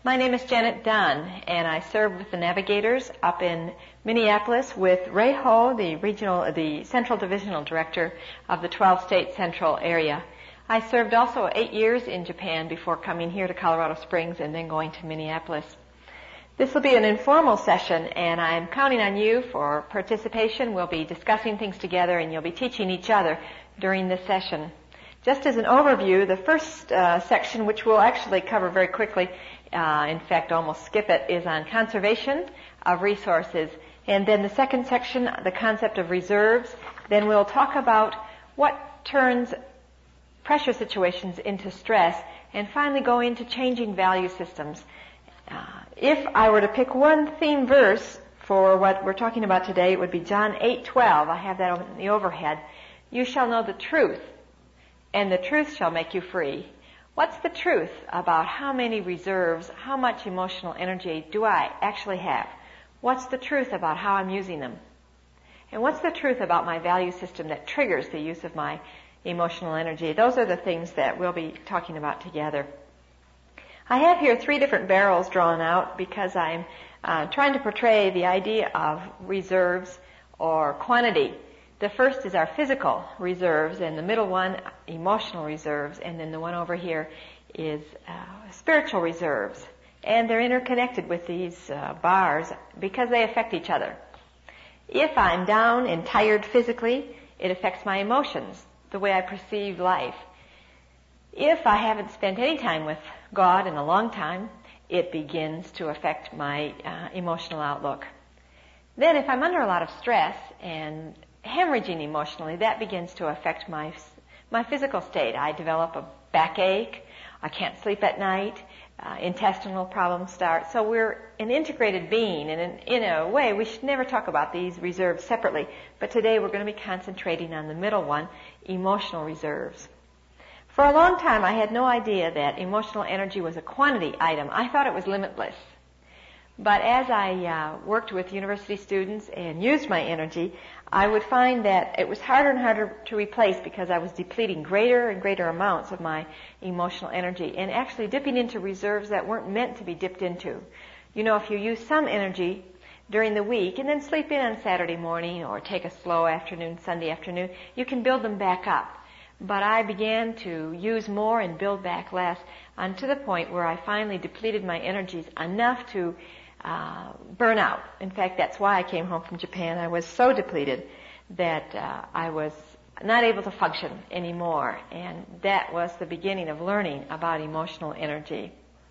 My name is Janet Dunn, and I serve with the Navigators up in Minneapolis with Ray Ho, the Central Divisional Director of the 12-state Central area. I served also 8 years in Japan before coming here to Colorado Springs and then going to Minneapolis. This will be an informal session, and I'm counting on you for participation. We'll be discussing things together, and you'll be teaching each other during this session. Just as an overview, the first section, which we'll actually cover very quickly, in fact almost skip it, is on conservation of resources. And then the second section, the concept of reserves. Then we'll talk about what turns pressure situations into stress, and finally go into changing value systems. If I were to pick one theme verse for what we're talking about today, it would be John 8:12. I have that on the overhead. You shall know the truth, and the truth shall make you free. What's the truth about how many reserves, how much emotional energy do I actually have? What's the truth about how I'm using them? And what's the truth about my value system that triggers the use of my emotional energy? Those are the things that we'll be talking about together. I have here 3 different barrels drawn out because I'm trying to portray the idea of reserves or quantity. The first is our physical reserves, and the middle one, emotional reserves, and then the one over here is spiritual reserves. And they're interconnected with these bars because they affect each other. If I'm down and tired physically, it affects my emotions, the way I perceive life. If I haven't spent any time with God in a long time, it begins to affect my emotional outlook. Then if I'm under a lot of stress and hemorrhaging emotionally, that begins to affect my physical state. I develop a backache, I can't sleep at night, intestinal problems start. So we're an integrated being, and in a way we should never talk about these reserves separately. But today we're going to be concentrating on the middle one, emotional reserves. For a long time I had no idea that emotional energy was a quantity item. I thought it was limitless. But as I worked with university students and used my energy, I would find that it was harder and harder to replace because I was depleting greater and greater amounts of my emotional energy and actually dipping into reserves that weren't meant to be dipped into. You know, if you use some energy during the week and then sleep in on Saturday morning or take a slow afternoon, Sunday afternoon, you can build them back up. But I began to use more and build back less, to the point where I finally depleted my energies enough to burn out. In fact, that's why I came home from Japan. I was so depleted that I was not able to function anymore. And that was the beginning of learning about emotional energy.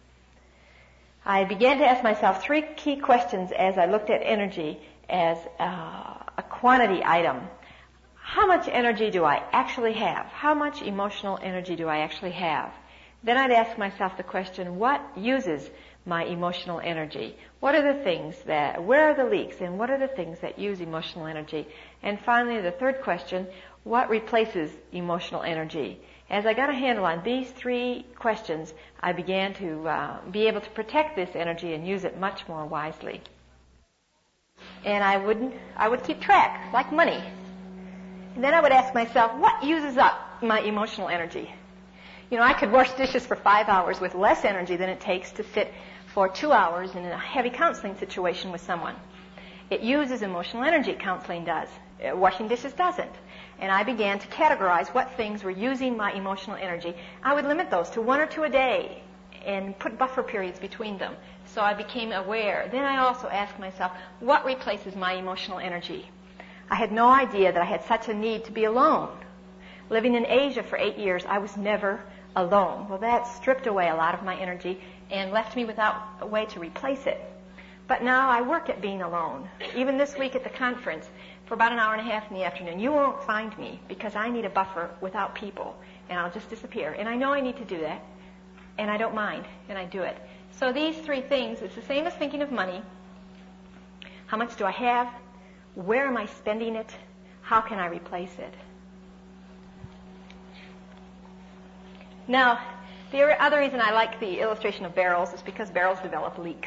I began to ask myself 3 key questions as I looked at energy as a quantity item. How much energy do I actually have? How much emotional energy do I actually have? Then I'd ask myself the question, what uses my emotional energy? What are the things where are the leaks, and what are the things that use emotional energy? And finally, the third question, what replaces emotional energy? As I got a handle on these 3 questions, I began to be able to protect this energy and use it much more wisely. And I would keep track, like money. And then I would ask myself, what uses up my emotional energy? You know, I could wash dishes for 5 hours with less energy than it takes to sit for 2 hours in a heavy counseling situation with someone. It uses emotional energy, counseling does. Washing dishes doesn't. And I began to categorize what things were using my emotional energy. I would limit those to 1 or 2 a day and put buffer periods between them. So I became aware. Then I also asked myself, what replaces my emotional energy? I had no idea that I had such a need to be alone. Living in Asia for 8 years, I was never alone. Well, that stripped away a lot of my energy and left me without a way to replace it. But now I work at being alone. Even this week at the conference, for about an hour and a half in the afternoon, you won't find me because I need a buffer without people, and I'll just disappear. And I know I need to do that, and I don't mind, and I do it. So these 3 things, it's the same as thinking of money. How much do I have? Where am I spending it? How can I replace it? Now, the other reason I like the illustration of barrels is because barrels develop leaks.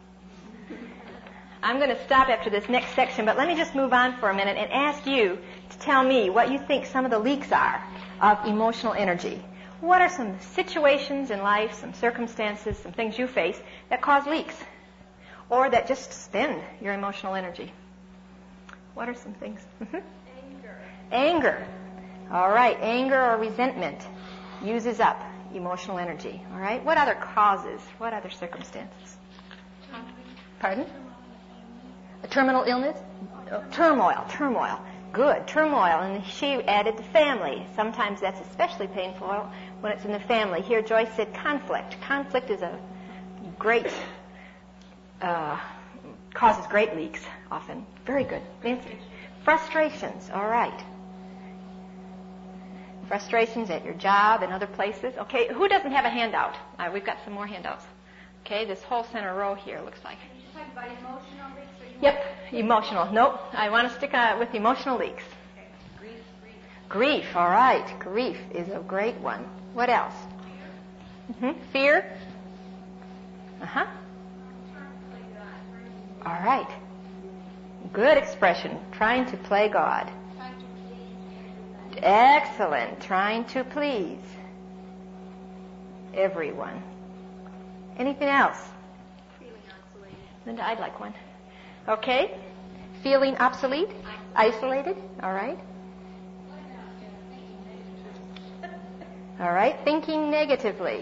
I'm going to stop after this next section, but let me just move on for a minute and ask you to tell me what you think some of the leaks are of emotional energy. What are some situations in life, some circumstances, some things you face that cause leaks or that just spend your emotional energy? What are some things? Anger. All right. Anger or resentment uses up emotional energy. All right. What other causes? What other circumstances? Pardon? A terminal illness? Turmoil. Good. Turmoil. And she added the family. Sometimes that's especially painful when it's in the family. Here Joyce said conflict. Conflict is a great, causes great leaks often. Very good. Nancy? Frustrations. All right. Frustrations at your job and other places. Okay, who doesn't have a handout? We've got some more handouts. Okay, this whole center row here looks like. Are you just talking about emotional leaks? Yep, emotional. Nope, I want to stick with emotional leaks. Okay. Grief, all right. Grief is a great one. What else? Fear. Uh-huh. All right. Good expression. Trying to play God. Excellent. Trying to please everyone. Anything else? Feeling isolated. Linda, I'd like one. Okay. Feeling obsolete? Isolated? All right. All right. Thinking negatively.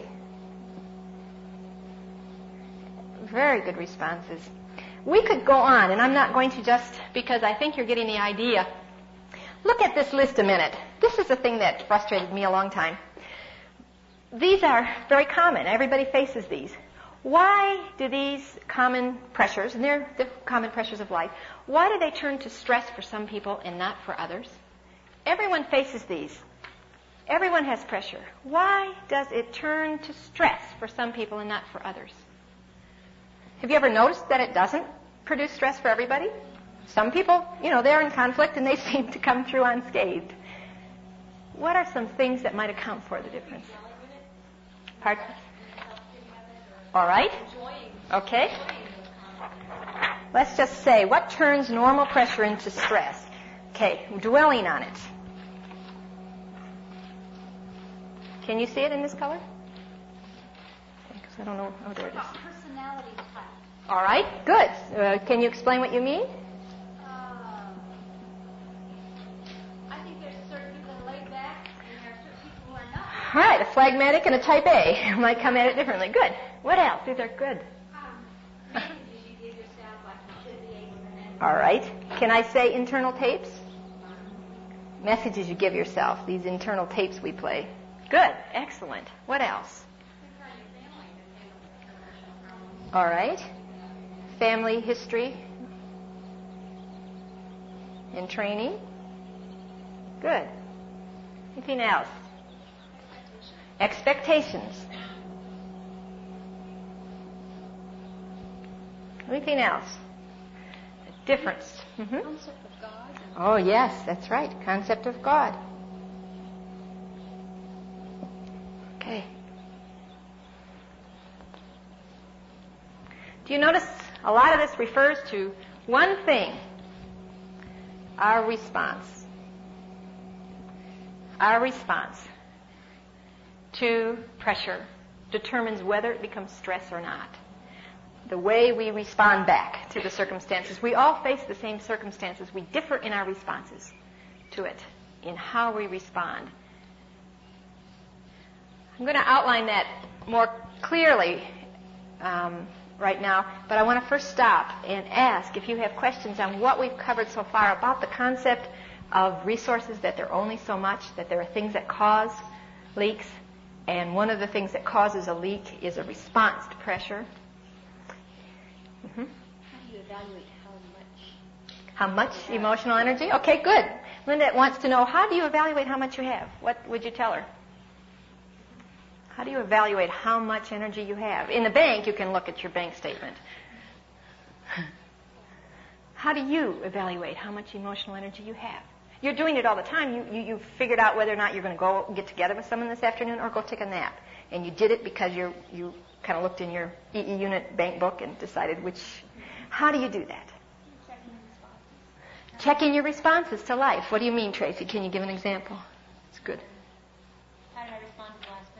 Very good responses. We could go on, and I'm not going to just because I think you're getting the idea. Look at this list a minute. This is the thing that frustrated me a long time. These are very common. Everybody faces these. Why do these common pressures, and they're the common pressures of life, why do they turn to stress for some people and not for others? Everyone faces these. Everyone has pressure. Why does it turn to stress for some people and not for others? Have you ever noticed that it doesn't produce stress for everybody? Some people, they're in conflict and they seem to come through unscathed. What are some things that might account for the difference? Pardon? All right. Okay. Let's just say, what turns normal pressure into stress? Okay, dwelling on it. Can you see it in this color? Because I don't know. Oh, there it is. Personality type. All right, good. Can you explain what you mean? I think there's certain people that are laid back, and there are certain people who are not. All right, a phlegmatic and a type A might come at it differently. Good. What else? These are good. Messages you give yourself, like you should be able to. All right. Can I say internal tapes? Messages you give yourself, these internal tapes we play. Good. Excellent. What else? All right. Family history and training. Good. Anything else? Expectations. Anything else? Difference. Concept of God. Oh, yes, that's right. Concept of God. Okay. Do you notice a lot of this refers to one thing? Our response. Our response to pressure determines whether it becomes stress or not. The way we respond back to the circumstances. We all face the same circumstances. We differ in our responses to it, in how we respond. I'm going to outline that more clearly right now, but I want to first stop and ask if you have questions on what we've covered so far about the concept of resources, that they're only so much, that there are things that cause leaks, and one of the things that causes a leak is a response to pressure. How do you evaluate how much? How much emotional energy? Okay, good. Linda wants to know, how do you evaluate how much you have? What would you tell her? How do you evaluate how much energy you have? In the bank, you can look at your bank statement. How do you evaluate how much emotional energy you have? You're doing it all the time. You figured out whether or not you're going to go get together with someone this afternoon or go take a nap. And you did it because you kind of looked in your EE unit bank book and decided which. How do you do that? Checking your responses to life. What do you mean, Tracy? Can you give an example? It's good. How did I respond to the last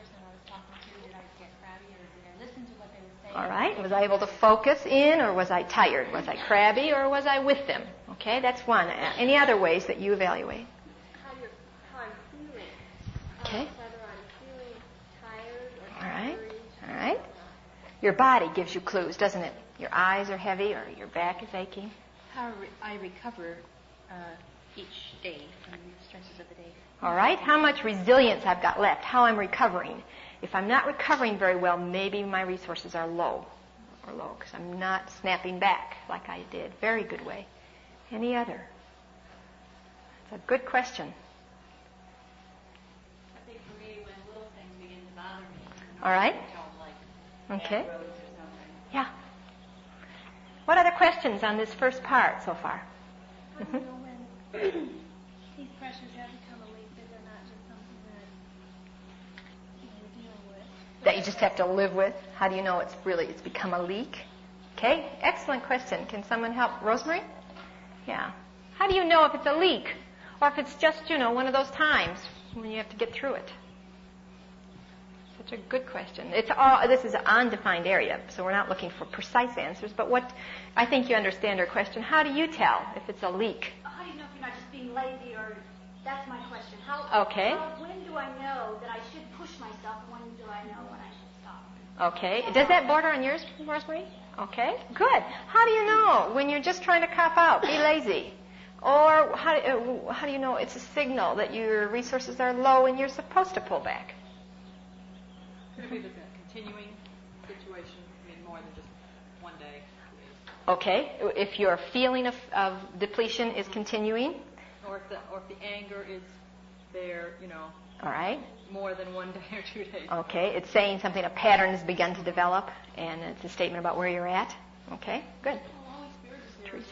All right. Was I able to focus in, or was I tired? Was I crabby, or was I with them? Okay, that's one. Any other ways that you evaluate? How I'm feeling. Okay. Whether I'm feeling tired or All right. worried. All right. Your body gives you clues, doesn't it? Your eyes are heavy, or your back is aching. How I recover each day from the stresses of the day. All right. How much resilience I've got left. How I'm recovering. If I'm not recovering very well, maybe my resources are low, because I'm not snapping back like I did. Very good way. Any other? It's a good question. I think for me, when little things begin to bother me. All right. Okay. Yeah. What other questions on this first part so far? How do you know when these pressures have become a leak, that they're not just something that you're dealing with? That you just have to live with? How do you know it's become a leak? Okay, excellent question. Can someone help? Rosemary? Yeah. How do you know if it's a leak? Or if it's just, one of those times when you have to get through it? Such a good question. This is an undefined area, so we're not looking for precise answers, but I think you understand our question. How do you tell if it's a leak? How do you know if you're not just being lazy, or that's my question. Okay. When do I know that I should push myself, and when do I know when I should stop? Okay. Does that border on yours, Rosemary? Okay. Good. How do you know when you're just trying to cop out, be lazy? Or how do you know it's a signal that your resources are low and you're supposed to pull back? Maybe it's a continuing situation, more than just one day. Okay. If your feeling of depletion is continuing. Or if the anger is there, All right. more than 1 day or 2 days. Okay. It's saying something, a pattern has begun to develop, and it's a statement about where you're at. Okay. Good. Teresa.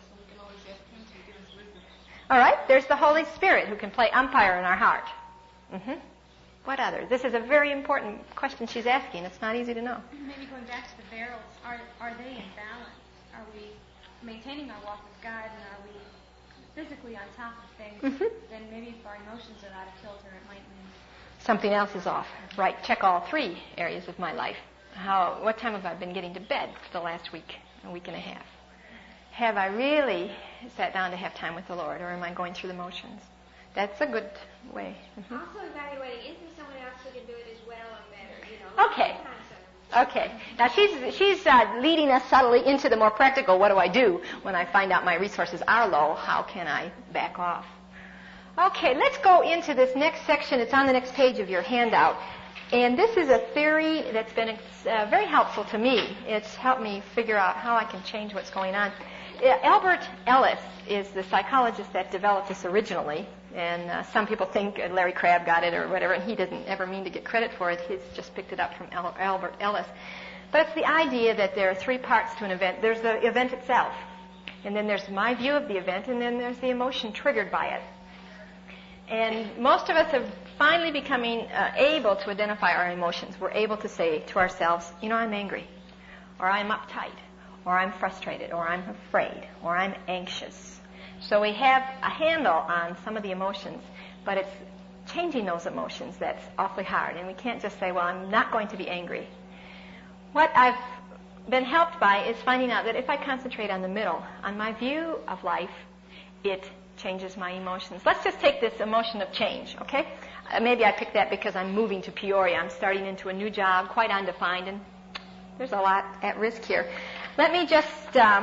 All right. There's the Holy Spirit who can play umpire in our heart. Mm-hmm. What other? This is a very important question she's asking. It's not easy to know. Maybe going back to the barrels, are they in balance? Are we maintaining our walk with God, and are we physically on top of things? Mm-hmm. Then maybe if our emotions are out of kilter, it might mean Something else is off. Right. Check all 3 areas of my life. What time have I been getting to bed for the last week, a week and a half? Have I really sat down to have time with the Lord, or am I going through the motions? That's a good way. Mm-hmm. Also evaluating, is there someone else who can do it as well or better? Okay. Okay. Now she's leading us subtly into the more practical. What do I do when I find out my resources are low? How can I back off? Okay, let's go into this next section. It's on the next page of your handout. And this is a theory that's been very helpful to me. It's helped me figure out how I can change what's going on. Albert Ellis is the psychologist that developed this originally. And some people think Larry Crabb got it or whatever, and he didn't ever mean to get credit for it. He's just picked it up from Albert Ellis. But it's the idea that there are 3 parts to an event. There's the event itself, and then there's my view of the event, and then there's the emotion triggered by it. And most of us are finally becoming able to identify our emotions. We're able to say to ourselves, I'm angry, or I'm uptight, or I'm frustrated, or I'm afraid, or I'm anxious. So we have a handle on some of the emotions, but it's changing those emotions that's awfully hard. And we can't just say, well, I'm not going to be angry. What I've been helped by is finding out that if I concentrate on the middle, on my view of life, it changes my emotions. Let's just take this emotion of change, okay? Maybe I picked that because I'm moving to Peoria. I'm starting into a new job, quite undefined, and there's a lot at risk here. Let me just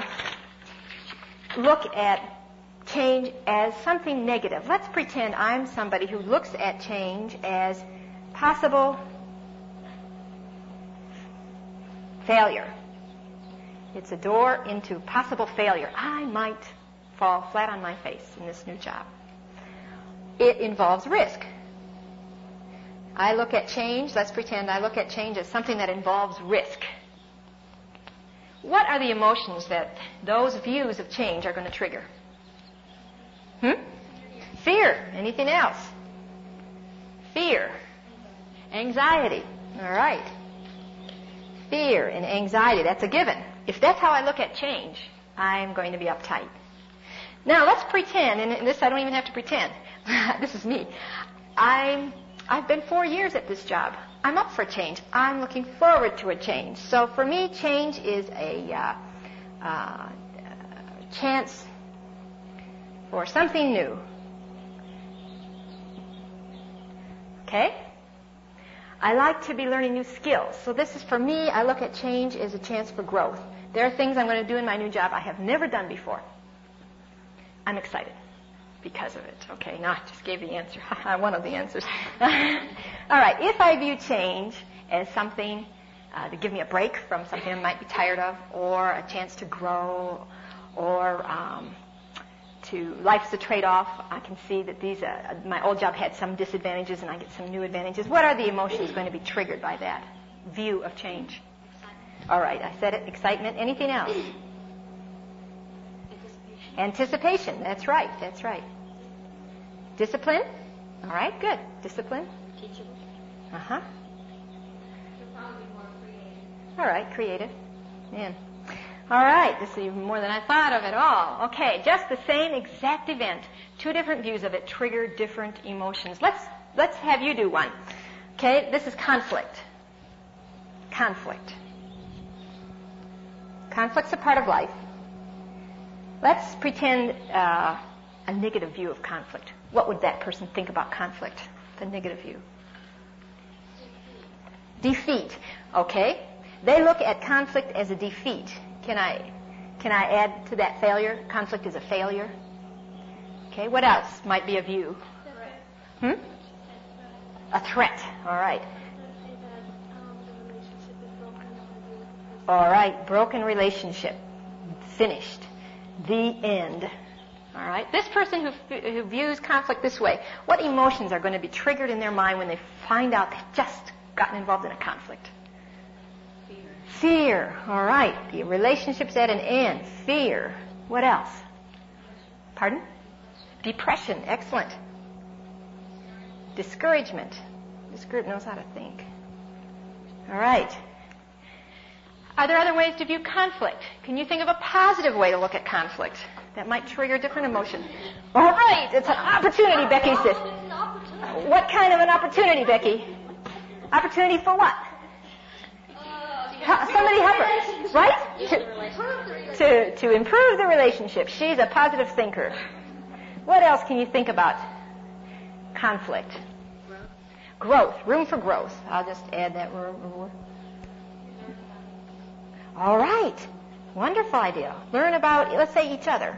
look at change as something negative. Let's pretend I'm somebody who looks at change as possible failure. It's a door into possible failure. I might fall flat on my face in this new job. It involves risk. I look at change, let's pretend I look at change as something that involves risk. What are the emotions that those views of change are going to trigger? Fear. Anything else? Fear. Anxiety. All right. Fear and anxiety, that's a given. If that's how I look at change, I'm going to be uptight. Now, let's pretend, and this I don't even have to pretend. This is me. I I've been 4 years at this job. I'm up for change. I'm looking forward to a change. So for me, change is a chance for something new. Okay? I like to be learning new skills. So this is, for me, I look at change as a chance for growth. There are things I'm going to do in my new job I have never done before. I'm excited because of it. Okay, now I just gave the answer. One of the answers. All right, if I view change as something to give me a break from something I might be tired of, or a chance to grow, or life's a trade-off. I can see that these, my old job had some disadvantages and I get some new advantages. What are the emotions going to be triggered by that view of change? All right, I said it. Excitement. Anything else? Anticipation. That's right. That's right. Discipline. All right, good. Discipline. Teachable. Uh-huh. You're probably more creative. All right, creative. Man. All right, this is even more than I thought of at all. Okay, just the same exact event, two different views of it trigger different emotions. Let's have you do one. Okay, this is conflict. Conflict. Conflict's a part of life. Let's pretend a negative view of conflict. What would that person think about conflict? The negative view. Defeat. Okay. They look at conflict as a defeat. Can I add to that failure? Conflict is a failure. Okay. What else might be a view? A threat. All right. All right. Broken relationship. Finished. The end. All right. This person who views conflict this way, what emotions are going to be triggered in their mind when they find out they've just gotten involved in a conflict? Fear. All right. The relationship's at an end. Fear. What else? Pardon? Depression. Excellent. Discouragement. This group knows how to think. All right. Are there other ways to view conflict? Can you think of a positive way to look at conflict that might trigger different emotion? All right. It's an opportunity, Becky says. What kind of an opportunity, Becky? Opportunity for what? Somebody help her, right? To improve the relationship. She's a positive thinker. What else can you think about conflict? Growth. Room for growth. I'll just add that word. All right. Wonderful idea. Learn about, let's say, each other.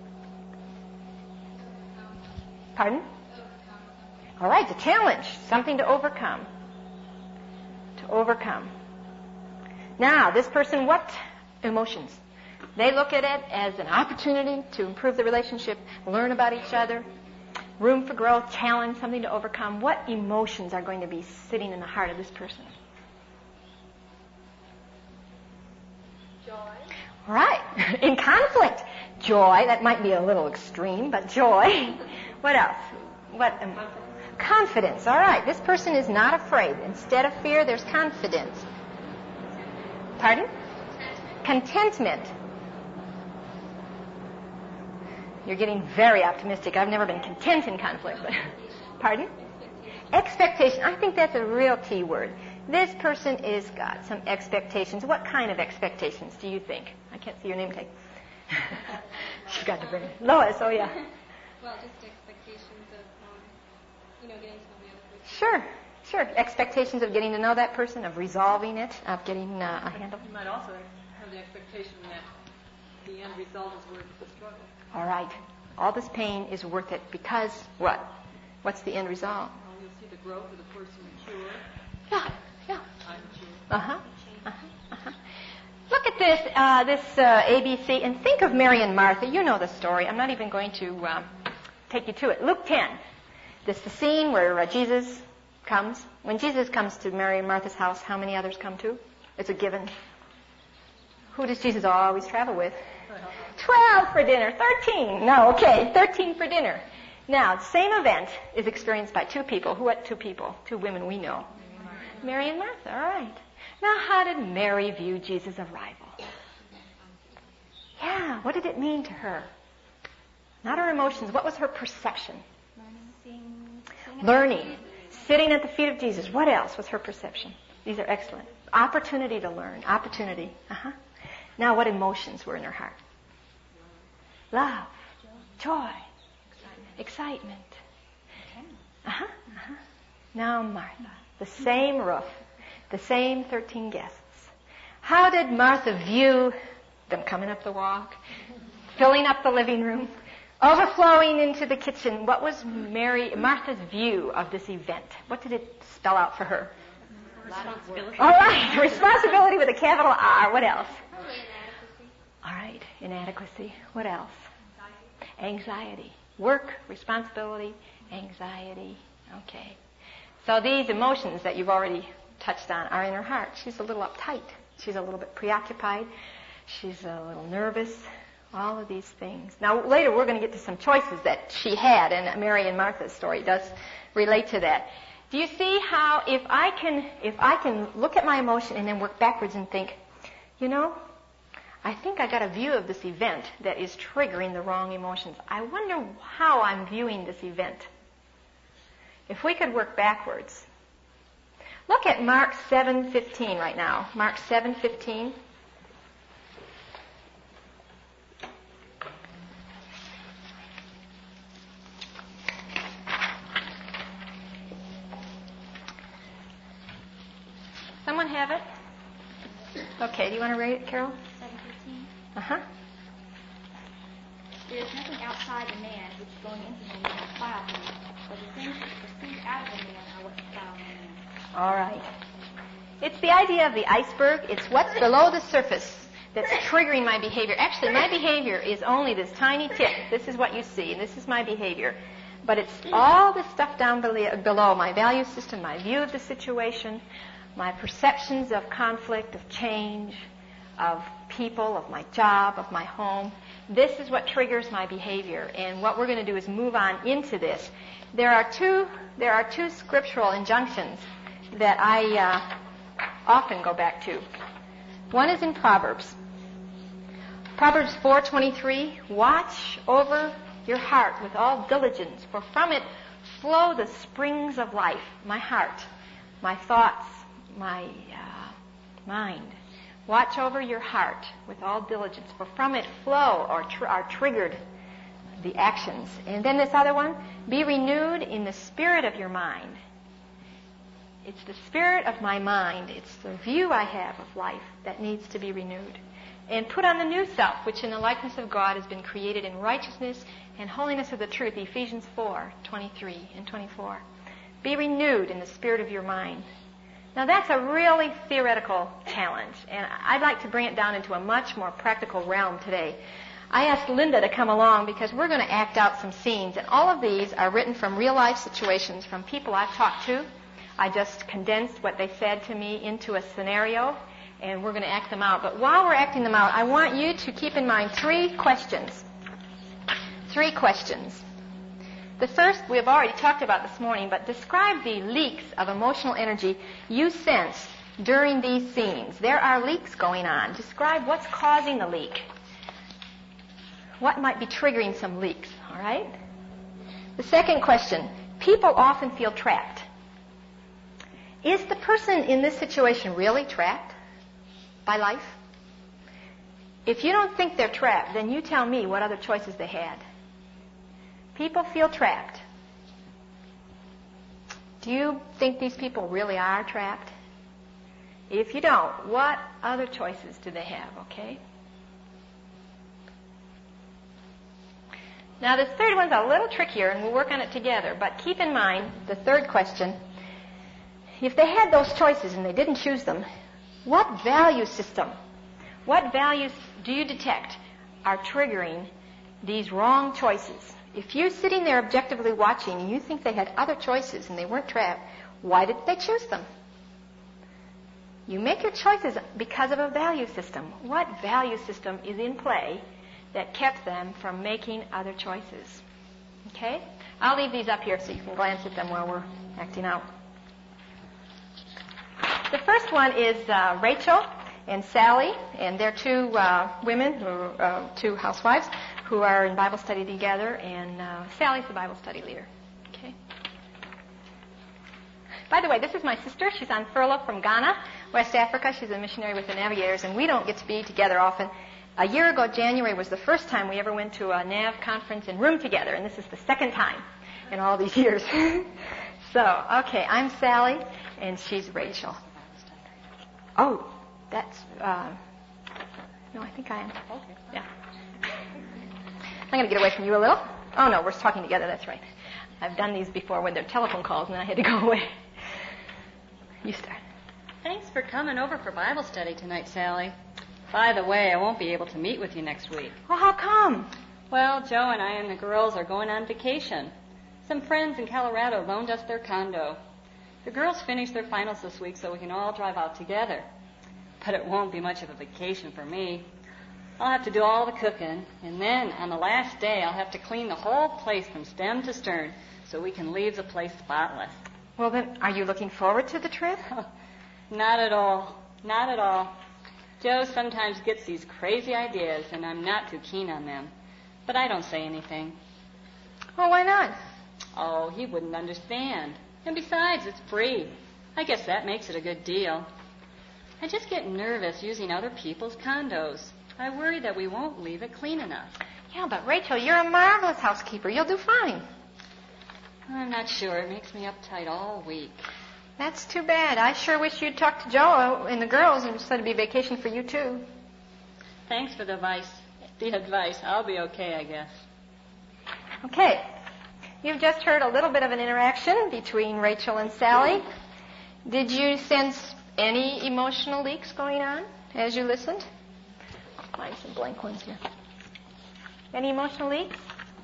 Pardon? All right. The challenge. Something to overcome. To overcome. Now, this person, what emotions? They look at it as an opportunity to improve the relationship, learn about each other, room for growth, challenge, something to overcome. What emotions are going to be sitting in the heart of this person? Joy. All right. In conflict, joy. That might be a little extreme, but joy. What else? Confidence. All right. This person is not afraid. Instead of fear, there's confidence. Pardon? Contentment. You're getting very optimistic. I've never been content in conflict. But pardon? Expectation. I think that's a real key word. This person is got some expectations. What kind of expectations do you think? I can't see your name tag. She's got to bring it. Lois, oh yeah. Well, just expectations of, getting to know the other person. Sure. Expectations of getting to know that person, of resolving it, of getting a handle. You might also have the expectation that the end result is worth the struggle. All right. All this pain is worth it because what? What's the end result? Well, you'll see the growth of the person mature. Yeah. I'm mature. Look at this ABC, and think of Mary and Martha. You know the story. I'm not even going to take you to it. Luke 10. This is the scene where Jesus comes. When Jesus comes to Mary and Martha's house, how many others come too? It's a given. Who does Jesus always travel with? 12 for dinner. 13. No, okay. 13 for dinner. Now, the same event is experienced by two people. What two people? Two women we know. Mary and Martha. All right. Now, how did Mary view Jesus' arrival? Yeah, what did it mean to her? Not her emotions. What was her perception? Learning, Sitting at the feet of Jesus. What else was her perception? These are excellent. Opportunity to learn. Opportunity. Now, what emotions were in her heart? Love, joy, excitement. Now, Martha. The same roof. The same 13 guests. How did Martha view them coming up the walk, filling up the living room, overflowing into the kitchen? What was Martha's view of this event? What did it spell out for her? Responsibility. All right, responsibility with a capital R. What else? Probably inadequacy. All right, inadequacy. What else? Anxiety. Work, responsibility, anxiety. Okay. So these emotions that you've already touched on are in her heart. She's a little uptight. She's a little bit preoccupied. She's a little nervous. All of these things. Now, later we're going to get to some choices that she had, and Mary and Martha's story does relate to that. Do you see how if I can look at my emotion and then work backwards and think, I think I got a view of this event that is triggering the wrong emotions. I wonder how I'm viewing this event. If we could work backwards. Look at Mark 7:15 right now. Mark 7:15. Someone have it? Okay, do you want to read it, Carol? 7:15. There is nothing outside the man which going into him will defile him, but the things which proceed out of the man are what defile the man. All right. It's the idea of the iceberg. It's what's below the surface that's triggering my behavior. Actually, my behavior is only this tiny tip. This is what you see, and this is my behavior. But it's all the stuff down below, my value system, my view of the situation, my perceptions of conflict, of change, of people, of my job, of my home. This is what triggers my behavior. And what we're going to do is move on into this. There are two scriptural injunctions that I often go back to. One is in Proverbs. Proverbs 4:23, watch over your heart with all diligence, for from it flow the springs of life. My heart, my thoughts, my mind. Watch over your heart with all diligence, for from it flow or are triggered the actions. And then this other one, be renewed in the spirit of your mind. It's the spirit of my mind. It's the view I have of life that needs to be renewed. And put on the new self, which in the likeness of God has been created in righteousness and holiness of the truth, Ephesians 4:23 and 24. Be renewed in the spirit of your mind. Now that's a really theoretical challenge, and I'd like to bring it down into a much more practical realm today. I asked Linda to come along because we're going to act out some scenes, and all of these are written from real-life situations from people I've talked to. I just condensed what they said to me into a scenario, and we're going to act them out. But while we're acting them out, I want you to keep in mind three questions. Three questions. The first we have already talked about this morning, but describe the leaks of emotional energy you sense during these scenes. There are leaks going on. Describe what's causing the leak. What might be triggering some leaks, all right? The second question, people often feel trapped. Is the person in this situation really trapped by life? If you don't think they're trapped, then you tell me what other choices they had. People feel trapped. Do you think these people really are trapped? If you don't, what other choices do they have, okay? Now, this third one's a little trickier, and we'll work on it together, but keep in mind the third question. If they had those choices and they didn't choose them, what value system, what values do you detect are triggering these wrong choices? If you're sitting there objectively watching and you think they had other choices and they weren't trapped, why did they choose them? You make your choices because of a value system. What value system is in play that kept them from making other choices? Okay? I'll leave these up here so you can glance at them while we're acting out. The first one is Rachel and Sally, and they're two women, two housewives, who are in Bible study together, and Sally's the Bible study leader. Okay. By the way, this is my sister. She's on furlough from Ghana, West Africa. She's a missionary with the Navigators, and we don't get to be together often. A year ago, January, was the first time we ever went to a NAV conference and room together, and this is the second time in all these years. So, okay, I'm Sally, and she's Rachel. Oh, that's, no, I think I am. Okay. Yeah. I'm going to get away from you a little. Oh, no, we're talking together, that's right. I've done these before when they're telephone calls, and I had to go away. You start. Thanks for coming over for Bible study tonight, Sally. By the way, I won't be able to meet with you next week. Well, how come? Well, Joe and I and the girls are going on vacation. Some friends in Colorado loaned us their condo. The girls finished their finals this week so we can all drive out together. But it won't be much of a vacation for me. I'll have to do all the cooking, and then on the last day I'll have to clean the whole place from stem to stern so we can leave the place spotless. Well, then, are you looking forward to the trip? Not at all. Not at all. Joe sometimes gets these crazy ideas, and I'm not too keen on them. But I don't say anything. Well, why not? Oh, he wouldn't understand. And besides, it's free. I guess that makes it a good deal. I just get nervous using other people's condos. I worry that we won't leave it clean enough. Yeah, but Rachel, you're a marvelous housekeeper. You'll do fine. I'm not sure. It makes me uptight all week. That's too bad. I sure wish you'd talk to Joe and the girls and said it'd be a vacation for you, too. Thanks for the advice. I'll be okay, I guess. Okay. You've just heard a little bit of an interaction between Rachel and Sally. Did you sense any emotional leaks going on as you listened? I'll find some blank ones here. Any emotional leaks?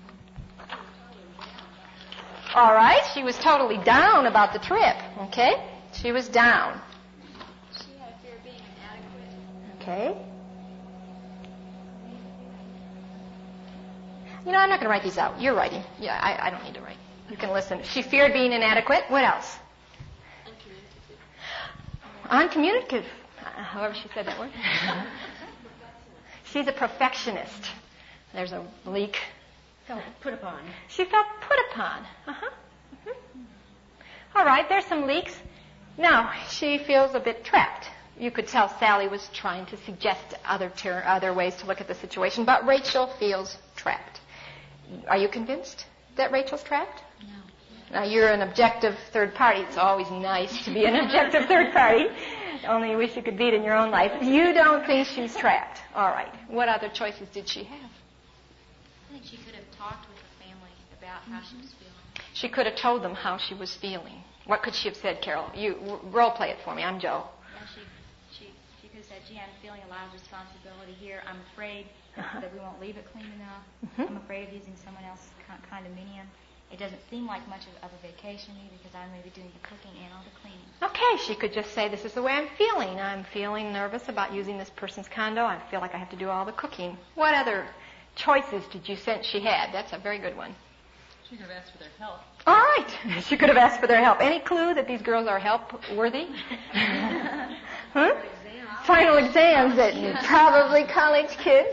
All right. She was totally down about the trip. Okay? She was down. She had fear of being inadequate. Okay. You know, I'm not going to write these out. You're writing. Yeah, I don't need to write. You can listen. She feared being inadequate. What else? Uncommunicative. However she said that word. She's a perfectionist. There's a leak. Felt put upon. She felt put upon. Uh-huh. Mm-hmm. All right, there's some leaks. Now, she feels a bit trapped. You could tell Sally was trying to suggest other ways to look at the situation, but Rachel feels trapped. Are you convinced that Rachel's trapped? No. Now, you're an objective third party. It's always nice to be an objective third party. Only you wish you could be it in your own life. You don't think she's trapped. All right. What other choices did she have? I think she could have talked with her family about how she was feeling. She could have told them how she was feeling. What could she have said, Carol? You role play it for me. I'm Joe. Yeah, she could have said, gee, I'm feeling a lot of responsibility here. I'm afraid that we won't leave it clean enough. Mm-hmm. I'm afraid of using someone else's condominium. It doesn't seem like much of a vacation to me because I'm going to be doing the cooking and all the cleaning. Okay, she could just say, this is the way I'm feeling. I'm feeling nervous about using this person's condo. I feel like I have to do all the cooking. What other choices did you sense she had? That's a very good one. She could have asked for their help. All right. She could have asked for their help. Any clue that these girls are help-worthy? Huh? Final exams that probably college kids.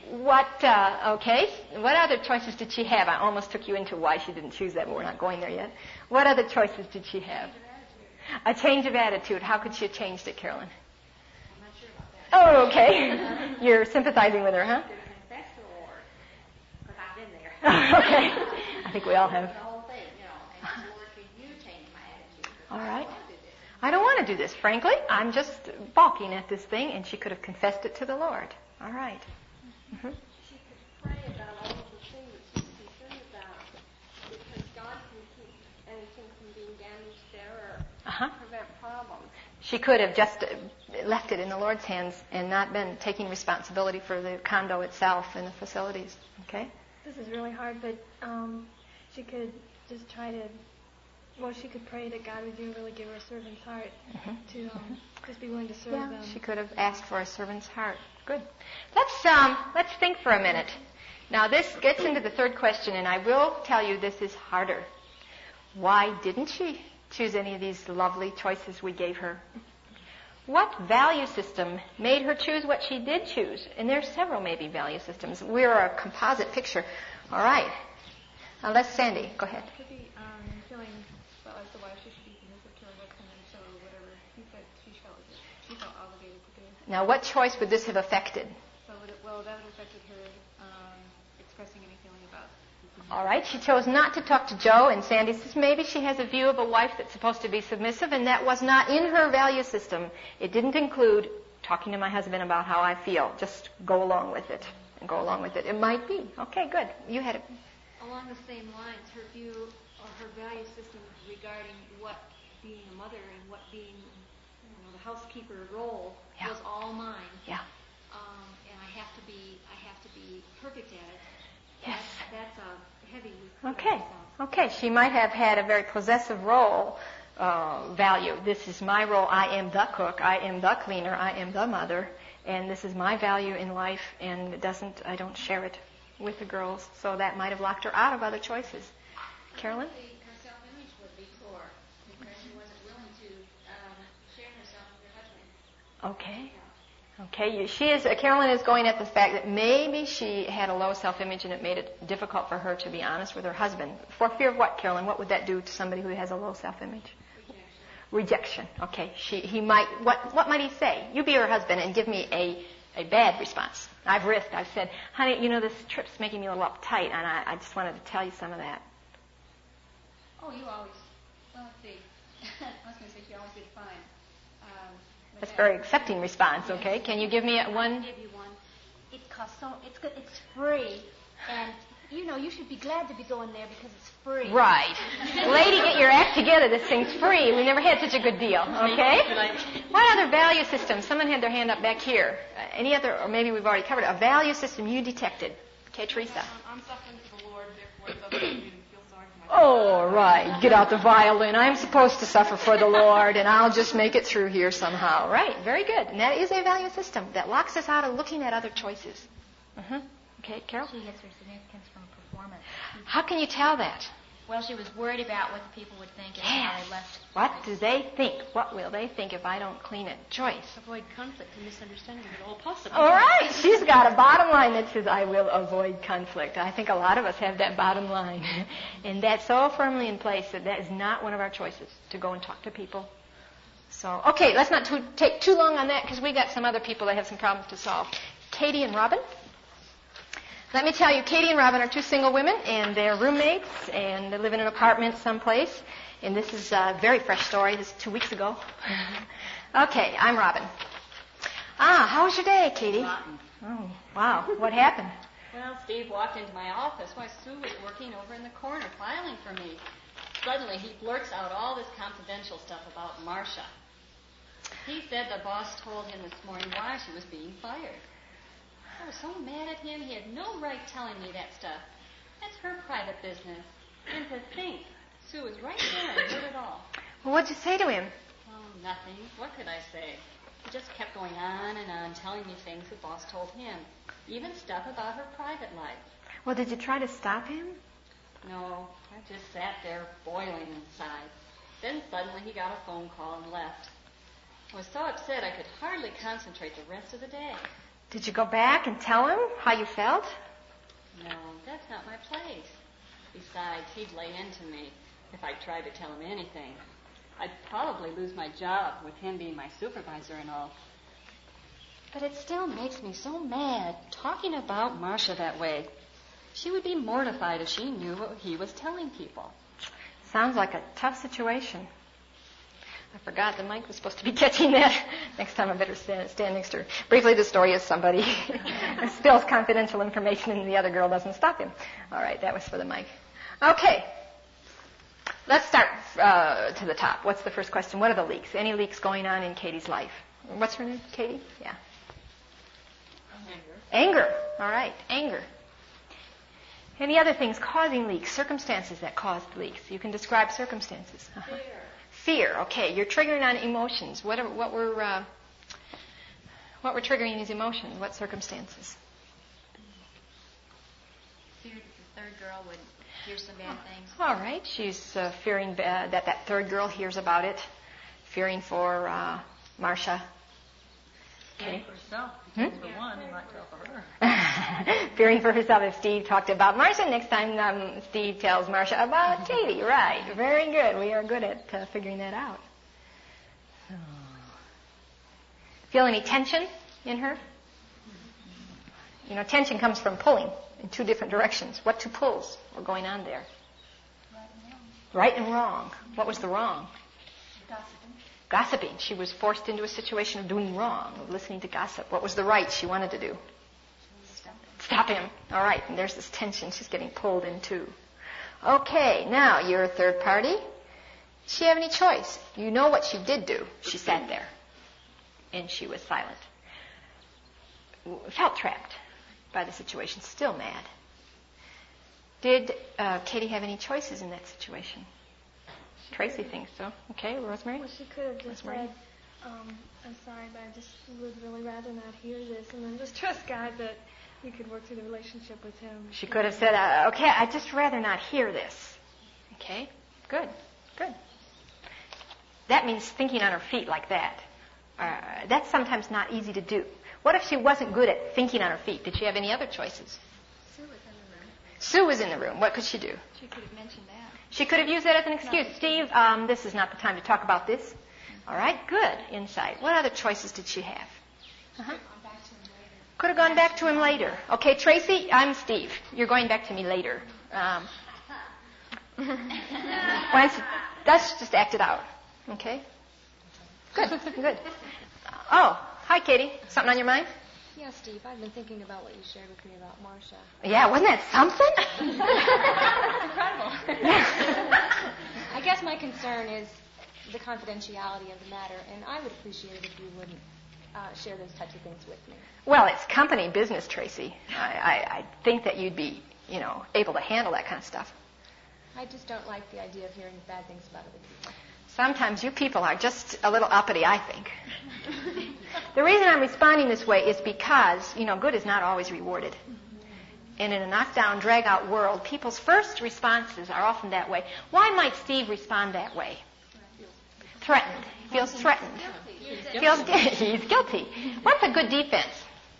Okay. What other choices did she have? I almost took you into why she didn't choose that, but we're not going there yet. What other choices did she have? A change of attitude. How could she have changed it, Carolyn? I'm not sure about that. Oh, okay. You're sympathizing with her, huh? Confess to the Lord, because I've been there. Okay. I think we all have. The whole thing, and Lord, could you change my attitude? All right. I don't want to do this, frankly. I'm just balking at this thing, and she could have confessed it to the Lord. All right. Mm-hmm. She could pray about all of the things she's concerned about, because God can keep anything from being damaged there or prevent problems. She could have just left it in the Lord's hands and not been taking responsibility for the condo itself and the facilities. Okay? This is really hard, but she could just try to, she could pray that God would really give her a servant's heart to just be willing to serve them. She could have asked for a servant's heart. Good. Let's think for a minute. Now, this gets into the third question, and I will tell you this is harder. Why didn't she choose any of these lovely choices we gave her? What value system made her choose what she did choose? And there's several maybe value systems. We're a composite picture. All right. Now let's Sandy. Go ahead. Could be feeling as though I should be manipulative Now, what choice would this have affected? That would have affected her expressing any feeling about. All right, she chose not to talk to Joe, and Sandy says maybe she has a view of a wife that's supposed to be submissive, and that was not in her value system. It didn't include talking to my husband about how I feel. Just go along with it and go along with it. It might be. Okay, good. You had it. Along the same lines, her view or her value system regarding what being a mother and what being the housekeeper role was all mine. Yeah. And I have to be perfect at it. Yes. That's a heavy. Okay. She might have had a very possessive role value. This is my role. I am the cook. I am the cleaner. I am the mother. And this is my value in life, and I don't share it with the girls. So that might have locked her out of other choices. Carolyn? Her self-image would be poor because she wasn't willing to share herself with her husband. Okay. Carolyn is going at the fact that maybe she had a low self-image and it made it difficult for her to be honest with her husband. For fear of what, Carolyn? What would that do to somebody who has a low self-image? Rejection. Okay. He might. What might he say? You be her husband and give me a bad response. I've risked. I've said, honey, this trip's making me a little uptight, and I just wanted to tell you some of that. Oh, you always. Well, let's see. I was going to say she always did fine. That's a very accepting response. Okay. Can you give me one? I'll give you one. It costs so. It's good. It's free, and you should be glad to be going there because it's free. Right. Lady, get your act together. This thing's free. We never had such a good deal. Okay? What other value system? Someone had their hand up back here. Any other, or maybe we've already covered it, a value system you detected. Okay, Teresa. I'm suffering for the Lord, therefore it doesn't make me feel sorry for myself. Oh, right. Get out the violin. I'm supposed to suffer for the Lord, and I'll just make it through here somehow. Right. Very good. And that is a value system that locks us out of looking at other choices. Okay, Carol? She gets her significance from performance. How can you tell that? Well, she was worried about what the people would think and how they left. What do they think? What will they think if I don't clean it? Joyce. Avoid conflict and misunderstanding at all possible. All right. She's got a bottom line that says, I will avoid conflict. I think a lot of us have that bottom line. And that's so firmly in place that is not one of our choices, to go and talk to people. So, okay, let's not take too long on that because we got some other people that have some problems to solve. Katie and Robin. Let me tell you, Katie and Robin are two single women, and they're roommates, and they live in an apartment someplace. And this is a very fresh story. This is 2 weeks ago. Okay, I'm Robin. How was your day, Katie? Rotten. Oh, wow. What happened? Well, Steve walked into my office while Sue was working over in the corner filing for me. Suddenly, he blurts out all this confidential stuff about Marcia. He said the boss told him this morning why she was being fired. I was so mad at him, he had no right telling me that stuff. That's her private business. And to think, Sue was right there and heard it all. Well, what'd you say to him? Oh, nothing. What could I say? He just kept going on and on, telling me things the boss told him. Even stuff about her private life. Well, did you try to stop him? No, I just sat there boiling inside. Then suddenly he got a phone call and left. I was so upset I could hardly concentrate the rest of the day. Did you go back and tell him how you felt? No, that's not my place. Besides, he'd lay into me if I tried to tell him anything. I'd probably lose my job with him being my supervisor and all. But it still makes me so mad talking about Marcia that way. She would be mortified if she knew what he was telling people. Sounds like a tough situation. I forgot the mic was supposed to be catching that. Next time I better stand next to her. Briefly, the story is somebody spills confidential information and the other girl doesn't stop him. All right, that was for the mic. Okay. Let's start to the top. What's the first question? What are the leaks? Any leaks going on in Katie's life? What's her name? Katie? Yeah. Anger. All right, anger. Any other things causing leaks? Circumstances that caused leaks. You can describe circumstances. Uh-huh. Fear. Okay, you're triggering on emotions. What were triggering these emotions? What circumstances? Feared that the third girl would hear some bad things. All right, she's fearing that third girl hears about it. Fearing for Marcia. Okay. For herself. For one, he might tell for her. Fearing for herself. If Steve talked about Marcia, next time Steve tells Marcia about Katie. Right. Very good. We are good at figuring that out. So. Feel any tension? in her? You know, tension comes from pulling in two different directions. What two pulls were going on there? Right and wrong. What was the wrong? Gossiping. She was forced into a situation of doing wrong, of listening to gossip. What was the right she wanted to do? Stop him. All right, and there's this tension she's getting pulled into. Okay, now you're a third party. Did she have any choice? You know what she did do. She sat there, and she was silent. Felt trapped by the situation, still mad. Did Katie have any choices in that situation? Tracy thinks so. Okay, Rosemary? Well, she could have just said, I'm sorry, but I just would really rather not hear this, and then just trust God that we could work through the relationship with him. She could have said, okay, I'd just rather not hear this. Okay, good. That means thinking on her feet like that. That's sometimes not easy to do. What if she wasn't good at thinking on her feet? Did she have any other choices? Sue was in the room. Sue was in the room. What could she do? She could have mentioned that. She could have used that as an excuse. Steve, this is not the time to talk about this. All right, good. Insight. What other choices did she have? Could have gone back to him later. Okay, Tracy, I'm Steve. You're going back to me later. Let's just act it out. Okay? Good. Oh, hi, Katie. Something on your mind? Yeah, Steve, I've been thinking about what you shared with me about Marcia. Yeah, wasn't that something? Incredible. I guess my concern is the confidentiality of the matter, and I would appreciate it if you wouldn't share those types of things with me. Well, it's company business, Tracy. I think that you'd be, able to handle that kind of stuff. I just don't like the idea of hearing bad things about other people. Sometimes you people are just a little uppity, I think. The reason I'm responding this way is because, good is not always rewarded. And in a knockdown, drag-out world, people's first responses are often that way. Why might Steve respond that way? Threatened. He feels threatened. He's guilty. What's a good defense?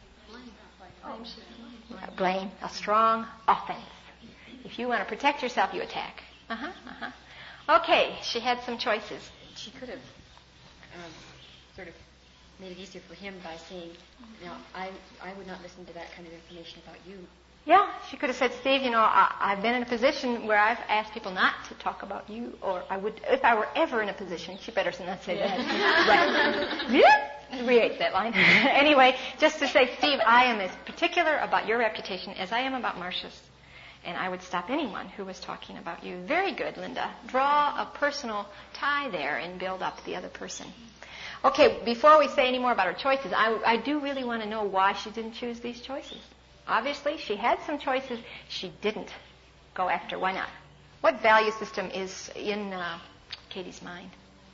Blame. A strong offense. If you want to protect yourself, you attack. Okay, she had some choices. She could have sort of made it easier for him by saying, I would not listen to that kind of information about you. Yeah, she could have said, Steve, I've been in a position where I've asked people not to talk about you, or I would, if I were ever in a position, she better not say that. Right. We ate that line. Anyway, just to say, Steve, I am as particular about your reputation as I am about Marcia's. And I would stop anyone who was talking about you. Very good, Linda. Draw a personal tie there and build up the other person. Okay, before we say any more about her choices, I do really want to know why she didn't choose these choices. Obviously, she had some choices she didn't go after. Why not? What value system is in Katie's mind?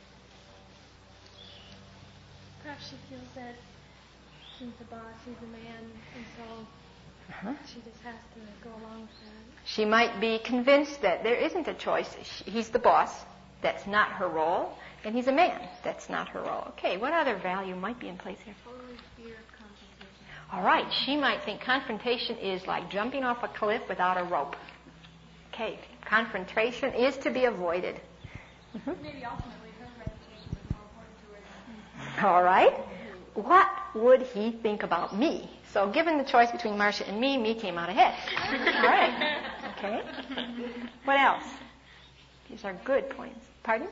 Perhaps she feels that he's the boss, he's the man, and so she just has to go along with that. She might be convinced that there isn't a choice. He's the boss. That's not her role. And he's a man. That's not her role. Okay, what other value might be in place here? Totally fear of confrontation. All right, she might think confrontation is like jumping off a cliff without a rope. Okay, confrontation is to be avoided. Maybe ultimately her reputation is more important to her. All right. What would he think about me? So given the choice between Marcia and me came out ahead. All right. Okay. What else? These are good points. Pardon?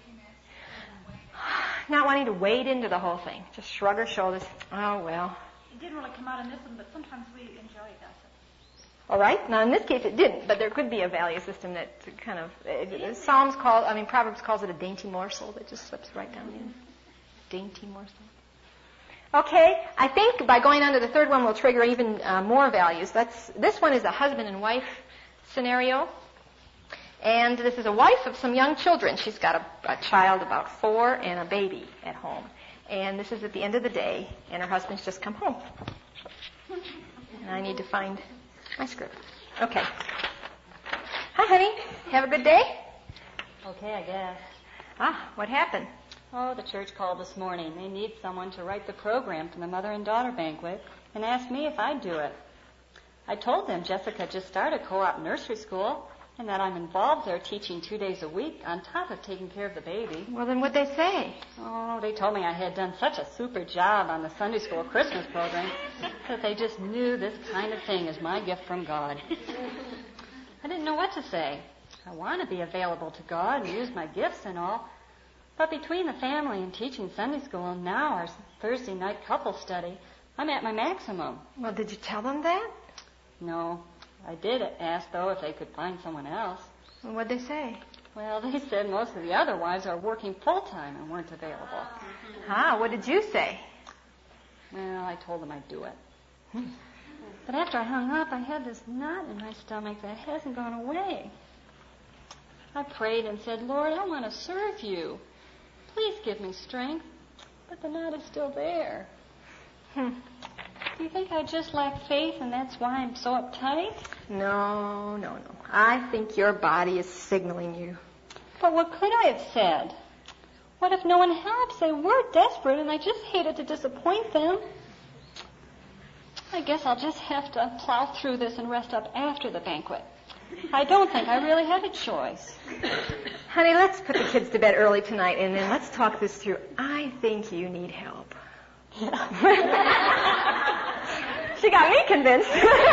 Not wanting to wade into the whole thing. Just shrug her shoulders. Oh, well. It didn't really come out in this one, but sometimes we enjoy gossip. All right. Now, in this case, it didn't, but there could be a value system that kind of, Proverbs calls it a dainty morsel that just slips right down in. Dainty morsel. Okay, I think by going on to the third one, we'll trigger even more values. This one is a husband and wife scenario. And this is a wife of some young children. She's got a child about 4 and a baby at home. And this is at the end of the day, and her husband's just come home. And I need to find my script. Okay. Hi, honey. Have a good day? Okay, I guess. What happened? Oh, the church called this morning. They need someone to write the program for the mother and daughter banquet and asked me if I'd do it. I told them Jessica just started co-op nursery school, and that I'm involved there teaching 2 days a week on top of taking care of the baby. Well, then what'd they say? Oh, they told me I had done such a super job on the Sunday school Christmas program that they just knew this kind of thing is my gift from God. I didn't know what to say. I want to be available to God and use my gifts and all, but between the family and teaching Sunday school and now our Thursday night couple study, I'm at my maximum. Well, did you tell them that? No. I did ask, though, if they could find someone else. Well, what'd they say? Well, they said most of the other wives are working full-time and weren't available. What did you say? Well, I told them I'd do it. But after I hung up, I had this knot in my stomach that hasn't gone away. I prayed and said, Lord, I want to serve you. Please give me strength. But the knot is still there. Do you think I just lack faith and that's why I'm so uptight? No. I think your body is signaling you. But what could I have said? What if no one helps? They were desperate and I just hated to disappoint them. I guess I'll just have to plow through this and rest up after the banquet. I don't think I really had a choice. Honey, let's put the kids to bed early tonight and then let's talk this through. I think you need help. She got me convinced.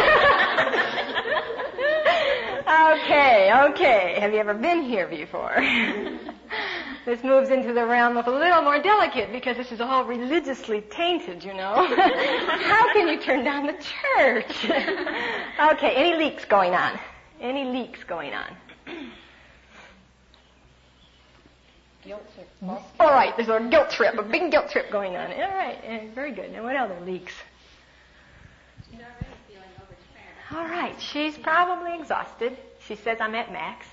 Okay. Have you ever been here before? This moves into the realm of a little more delicate because this is all religiously tainted, you know. How can you turn down the church? Okay, any leaks going on? Guilt trip. All right, there's a guilt trip, a big guilt trip going on. All right, very good. Now, what other leaks? She's already feeling overtired. All right, she's probably exhausted. She says I'm at max.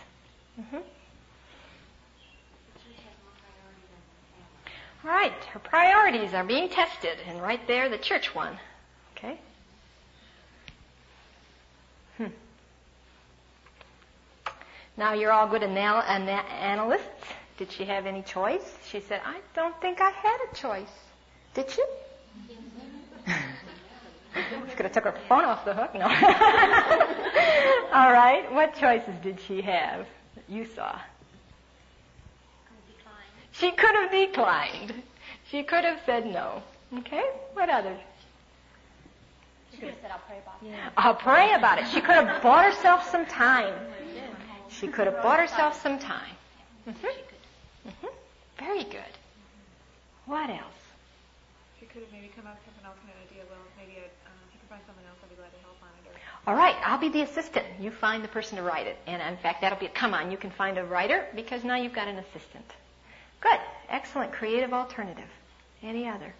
All right, her priorities are being tested, and right there, the church one. Okay. Now you're all good analysts. Did she have any choice? She said, I don't think I had a choice. Did she? She could have took her phone off the hook. No. All right. What choices did she have that you saw? She could have declined. She could have said no. Okay. What others? She could have said, I'll pray about it. I'll pray about it. She could have bought herself some time. Very good. What else? She could have maybe come up with an alternate idea. Well, maybe if you can find someone else, I'd be glad to help on it. All right, I'll be the assistant. You find the person to write it. And in fact, come on, you can find a writer because now you've got an assistant. Good. Excellent. Creative alternative. Any other?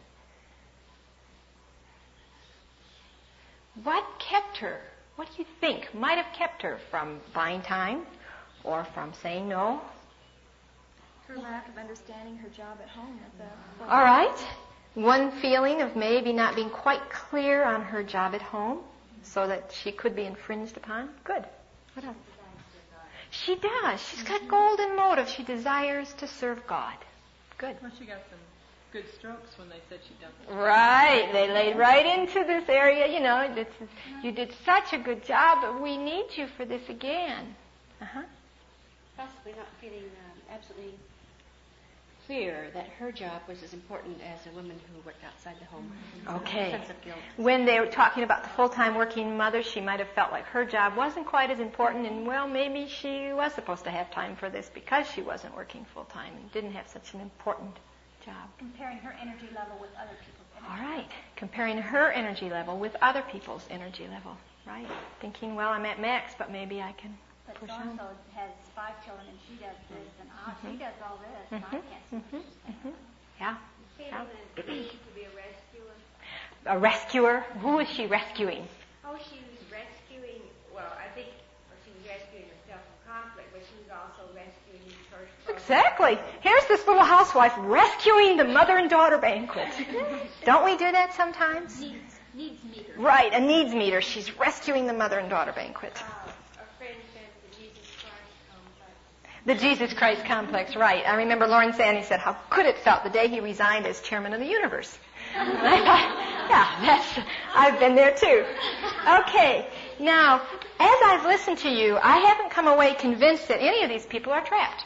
What kept her? What do you think might have kept her from buying time or from saying no? Her lack of understanding her job at home. All right. One feeling of maybe not being quite clear on her job at home so that she could be infringed upon. Good. What else? She does. She's got golden motive. She desires to serve God. Good. Well, she got some good strokes when they said she'd done it. Right. They laid right into this area. You know, you did such a good job, but we need you for this again. Possibly not feeling absolutely clear that her job was as important as a woman who worked outside the home. Okay. Sense of guilt. When they were talking about the full-time working mother, she might have felt like her job wasn't quite as important, and well, maybe she was supposed to have time for this because she wasn't working full-time and didn't have such an important job. Comparing her energy level with other people's energy. All right. Comparing her energy level with other people's energy level. Right. Thinking, well, I'm at max, but maybe I can But push so-and-so on. has 5 children and she does this and she does all this and I can't see what she's doing. Yeah. Feeling that she could be a rescuer. A rescuer. Who is she rescuing? Oh, she was rescuing, I think she was rescuing herself from conflict, but she was also rescuing the church. Exactly. Here's this little housewife rescuing the mother and daughter banquet. Don't we do that sometimes? Needs meter. Right, a needs meter. She's rescuing the mother and daughter banquet. A friend said the Jesus Christ complex. The Jesus Christ complex, right. I remember Lawrence Annie said how good it felt the day he resigned as chairman of the universe. And I thought, I've been there too. Okay, now, as I've listened to you, I haven't come away convinced that any of these people are trapped.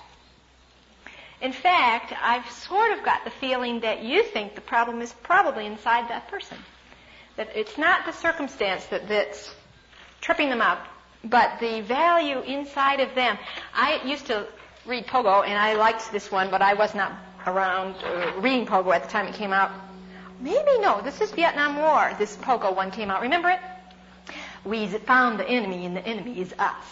In fact, I've sort of got the feeling that you think the problem is probably inside that person. That it's not the circumstance that's tripping them up, but the value inside of them. I used to read Pogo, and I liked this one, but I was not around reading Pogo at the time it came out. Maybe no, this is Vietnam War. This Pogo one came out. Remember it? We found the enemy, and the enemy is us.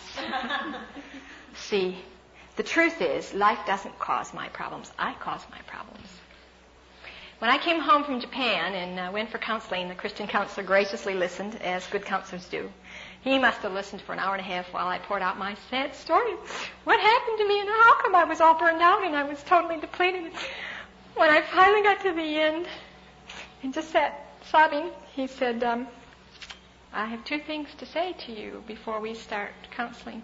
See, the truth is, life doesn't cause my problems. I cause my problems. When I came home from Japan and went for counseling, the Christian counselor graciously listened, as good counselors do. He must have listened for an hour and a half while I poured out my sad story. What happened to me and how come I was all burned out and I was totally depleted. When I finally got to the end and just sat sobbing, he said, I have two things to say to you before we start counseling.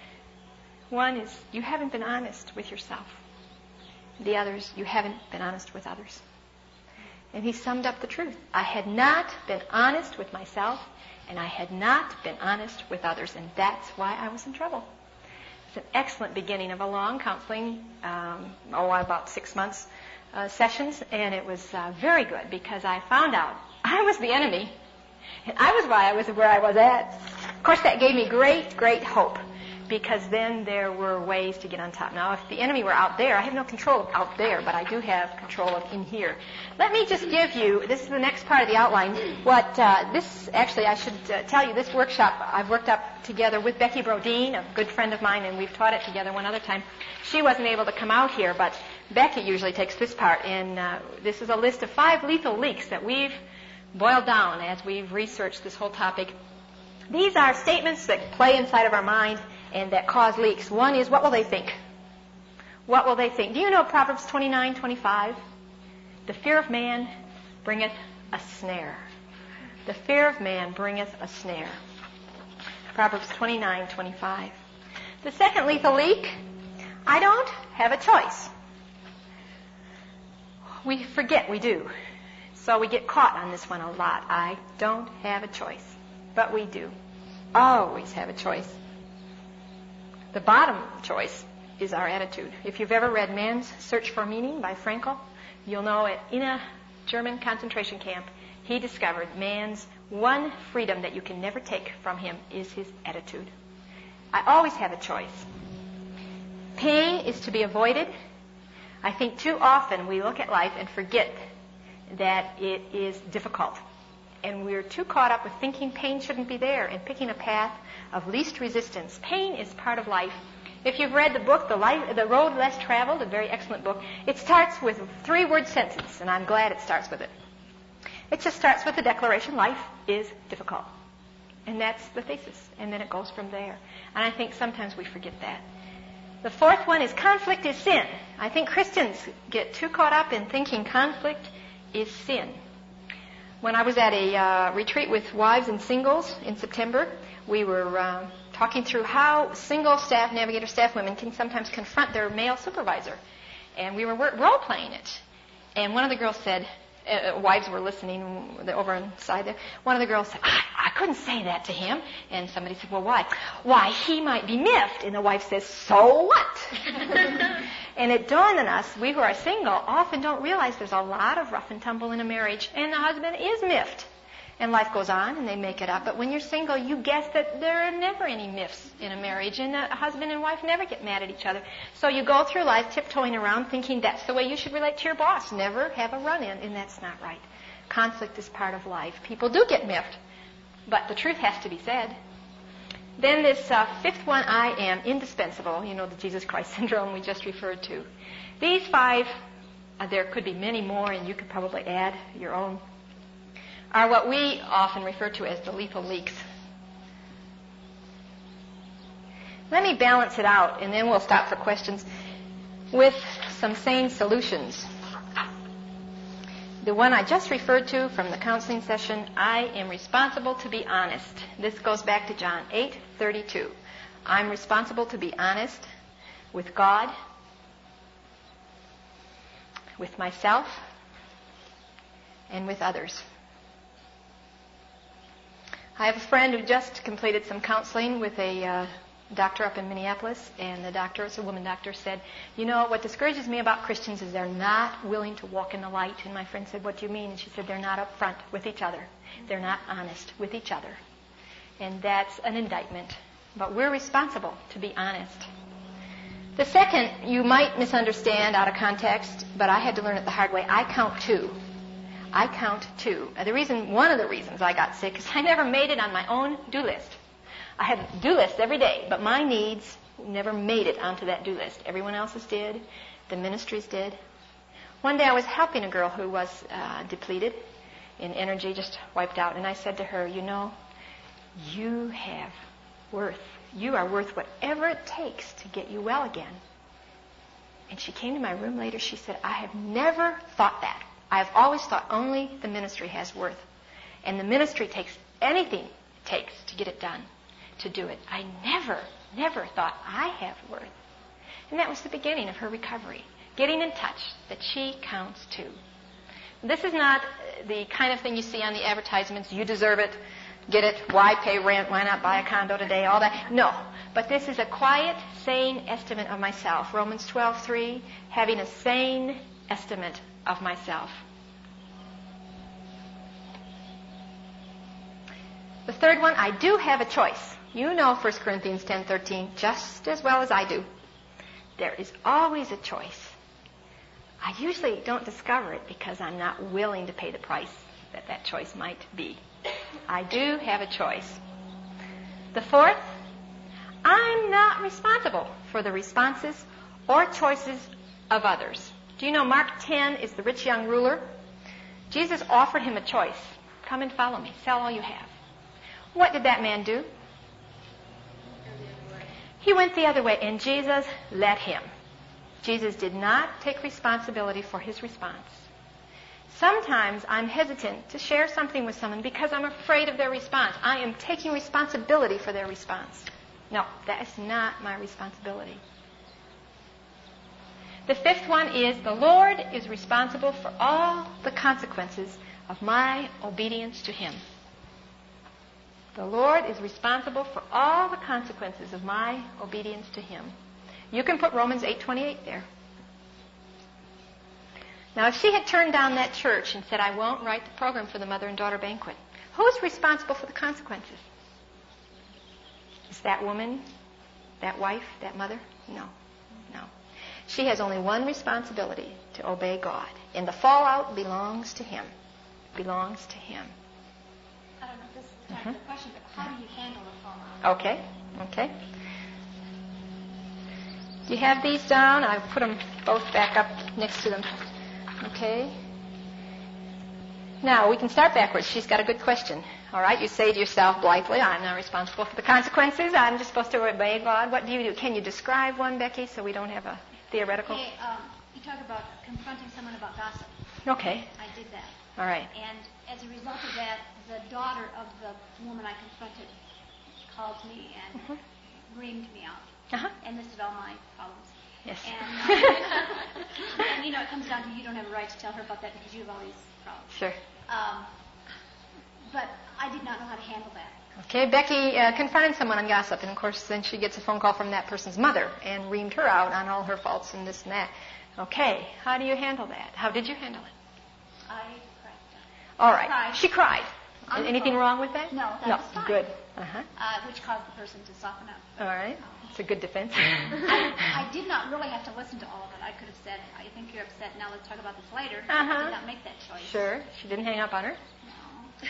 One is, you haven't been honest with yourself. The other is, you haven't been honest with others. And he summed up the truth. I had not been honest with myself, and I had not been honest with others, and that's why I was in trouble. It's an excellent beginning of a long counseling, about 6 months sessions, and it was very good because I found out I was the enemy, and I was why I was where I was at. Of course, that gave me great, great hope, because then there were ways to get on top. Now, if the enemy were out there, I have no control of out there, but I do have control of in here. Let me just give you, this is the next part of the outline, I should tell you, this workshop I've worked up together with Becky Brodeen, a good friend of mine, and we've taught it together one other time. She wasn't able to come out here, but Becky usually takes this part, and this is a list of 5 lethal leaks that we've boiled down as we've researched this whole topic. These are statements that play inside of our mind and that cause leaks. One is, what will they think? What will they think? Do you know Proverbs 29:25? The fear of man bringeth a snare. The fear of man bringeth a snare. Proverbs 29:25. The second lethal leak, I don't have a choice. We forget we do. So we get caught on this one a lot. I don't have a choice. But we do. Always have a choice. The bottom choice is our attitude. If you've ever read Man's Search for Meaning by Frankl, you'll know in a German concentration camp, he discovered man's one freedom that you can never take from him is his attitude. I always have a choice. Pain is to be avoided. I think too often we look at life and forget that it is difficult. And we're too caught up with thinking pain shouldn't be there and picking a path of least resistance. Pain is part of life. If you've read the book, The Road Less Traveled, a very excellent book, it starts with a 3-word sentence, and I'm glad it starts with it. It just starts with the declaration, life is difficult. And that's the thesis. And then it goes from there. And I think sometimes we forget that. The fourth one is conflict is sin. I think Christians get too caught up in thinking conflict is sin. When I was at a retreat with wives and singles in September, we were talking through how single staff, navigator staff women can sometimes confront their male supervisor. And we were role-playing it. And one of the girls said, wives were listening over inside there. One of the girls said, I couldn't say that to him. And somebody said, well, why? Why, he might be miffed. And the wife says, so what? And it dawned on us, we who are single often don't realize there's a lot of rough and tumble in a marriage. And the husband is miffed. And life goes on and they make it up. But when you're single, you guess that there are never any miffs in a marriage. And a husband and wife never get mad at each other. So you go through life tiptoeing around thinking that's the way you should relate to your boss. Never have a run-in. And that's not right. Conflict is part of life. People do get miffed. But the truth has to be said. Then this fifth one, I am indispensable. You know, the Jesus Christ syndrome we just referred to. These 5, there could be many more, and you could probably add your own, are what we often refer to as the lethal leaks. Let me balance it out, and then we'll stop for questions with some sane solutions. The one I just referred to from the counseling session, I am responsible to be honest. This goes back to John 8:32. I'm responsible to be honest with God, with myself, and with others. I have a friend who just completed some counseling with a doctor up in Minneapolis, and the doctor, it's a woman doctor, said, you know, what discourages me about Christians is they're not willing to walk in the light. And my friend said, what do you mean? And she said, they're not upfront with each other. They're not honest with each other. And that's an indictment. But we're responsible to be honest. The second, you might misunderstand out of context, but I had to learn it the hard way. I count two. I count two. One of the reasons I got sick is I never made it on my own do list. I had a do list every day, but my needs never made it onto that do list. Everyone else's did. The ministries did. One day I was helping a girl who was depleted in energy, just wiped out, and I said to her, you know, you have worth. You are worth whatever it takes to get you well again. And she came to my room later. She said, I have never thought that. I have always thought only the ministry has worth. And the ministry takes anything it takes to get it done, to do it. I never thought I have worth. And that was the beginning of her recovery, getting in touch that she counts too. This is not the kind of thing you see on the advertisements, you deserve it, get it, why pay rent, why not buy a condo today, all that. No, but this is a quiet, sane estimate of myself. Romans 12:3, having a sane estimate of myself. The third one, I do have a choice. You know 1 Corinthians 10:13 just as well as I do. There is always a choice. I usually don't discover it because I'm not willing to pay the price that choice might be. I do have a choice. The fourth, I'm not responsible for the responses or choices of others. Do you know Mark 10 is the rich young ruler? Jesus offered him a choice. Come and follow me. Sell all you have. What did that man do? He went the other way, and Jesus let him. Jesus did not take responsibility for his response. Sometimes I'm hesitant to share something with someone because I'm afraid of their response. I am taking responsibility for their response. No, that is not my responsibility. The fifth one is the Lord is responsible for all the consequences of my obedience to him. The Lord is responsible for all the consequences of my obedience to him. You can put Romans 8:28 there. Now, if she had turned down that church and said, I won't write the program for the mother and daughter banquet, who's responsible for the consequences? Is that woman, that wife, that mother? No. She has only one responsibility, to obey God. And the fallout belongs to him. Belongs to him. I don't know if this is time for the question, but how do you handle the fallout? Okay. Do you have these down? I've put them both back up next to them. Okay. Now, we can start backwards. She's got a good question. All right, you say to yourself blithely, I'm not responsible for the consequences. I'm just supposed to obey God. What do you do? Can you describe one, Becky, so we don't have a theoretical? Okay, you talk about confronting someone about gossip. Okay. I did that. All right. And as a result of that, the daughter of the woman I confronted called me and reamed me out and listed all my problems. Yes. And you know, it comes down to you don't have a right to tell her about that because you have all these problems. Sure. But I did not know how to handle that. Okay, Becky confronted someone on gossip, and of course then she gets a phone call from that person's mother and reamed her out on all her faults and this and that. Okay, how do you handle that? How did you handle it? I cried. All right. She cried. Anything wrong with that? No, that was fine. Good. Which caused the person to soften up. All right. It's a good defense. I did not really have to listen to all of it. I could have said, I think you're upset, now let's talk about this later. I did not make that choice. Sure. She didn't hang up on her? No.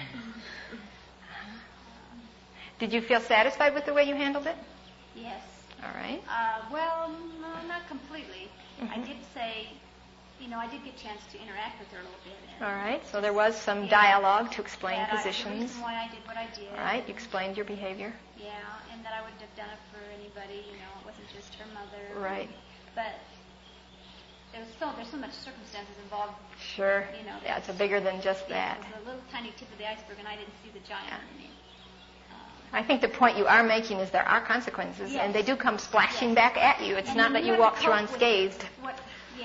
Did you feel satisfied with the way you handled it? Yes. All right. Well, no, not completely. I did say, I did get a chance to interact with her a little bit. All right. So there was some dialogue to explain positions. The reason why I did what I did. All right. You explained your behavior. Yeah, and that I wouldn't have done it for anybody. It wasn't just her mother. Right. But there's so much circumstances involved. Sure. Yeah, it's bigger than just that. It was a little tiny tip of the iceberg, and I didn't see the giant underneath. I think the point you are making is there are consequences, and they do come splashing back at you. It's not that you walk through unscathed. Yes.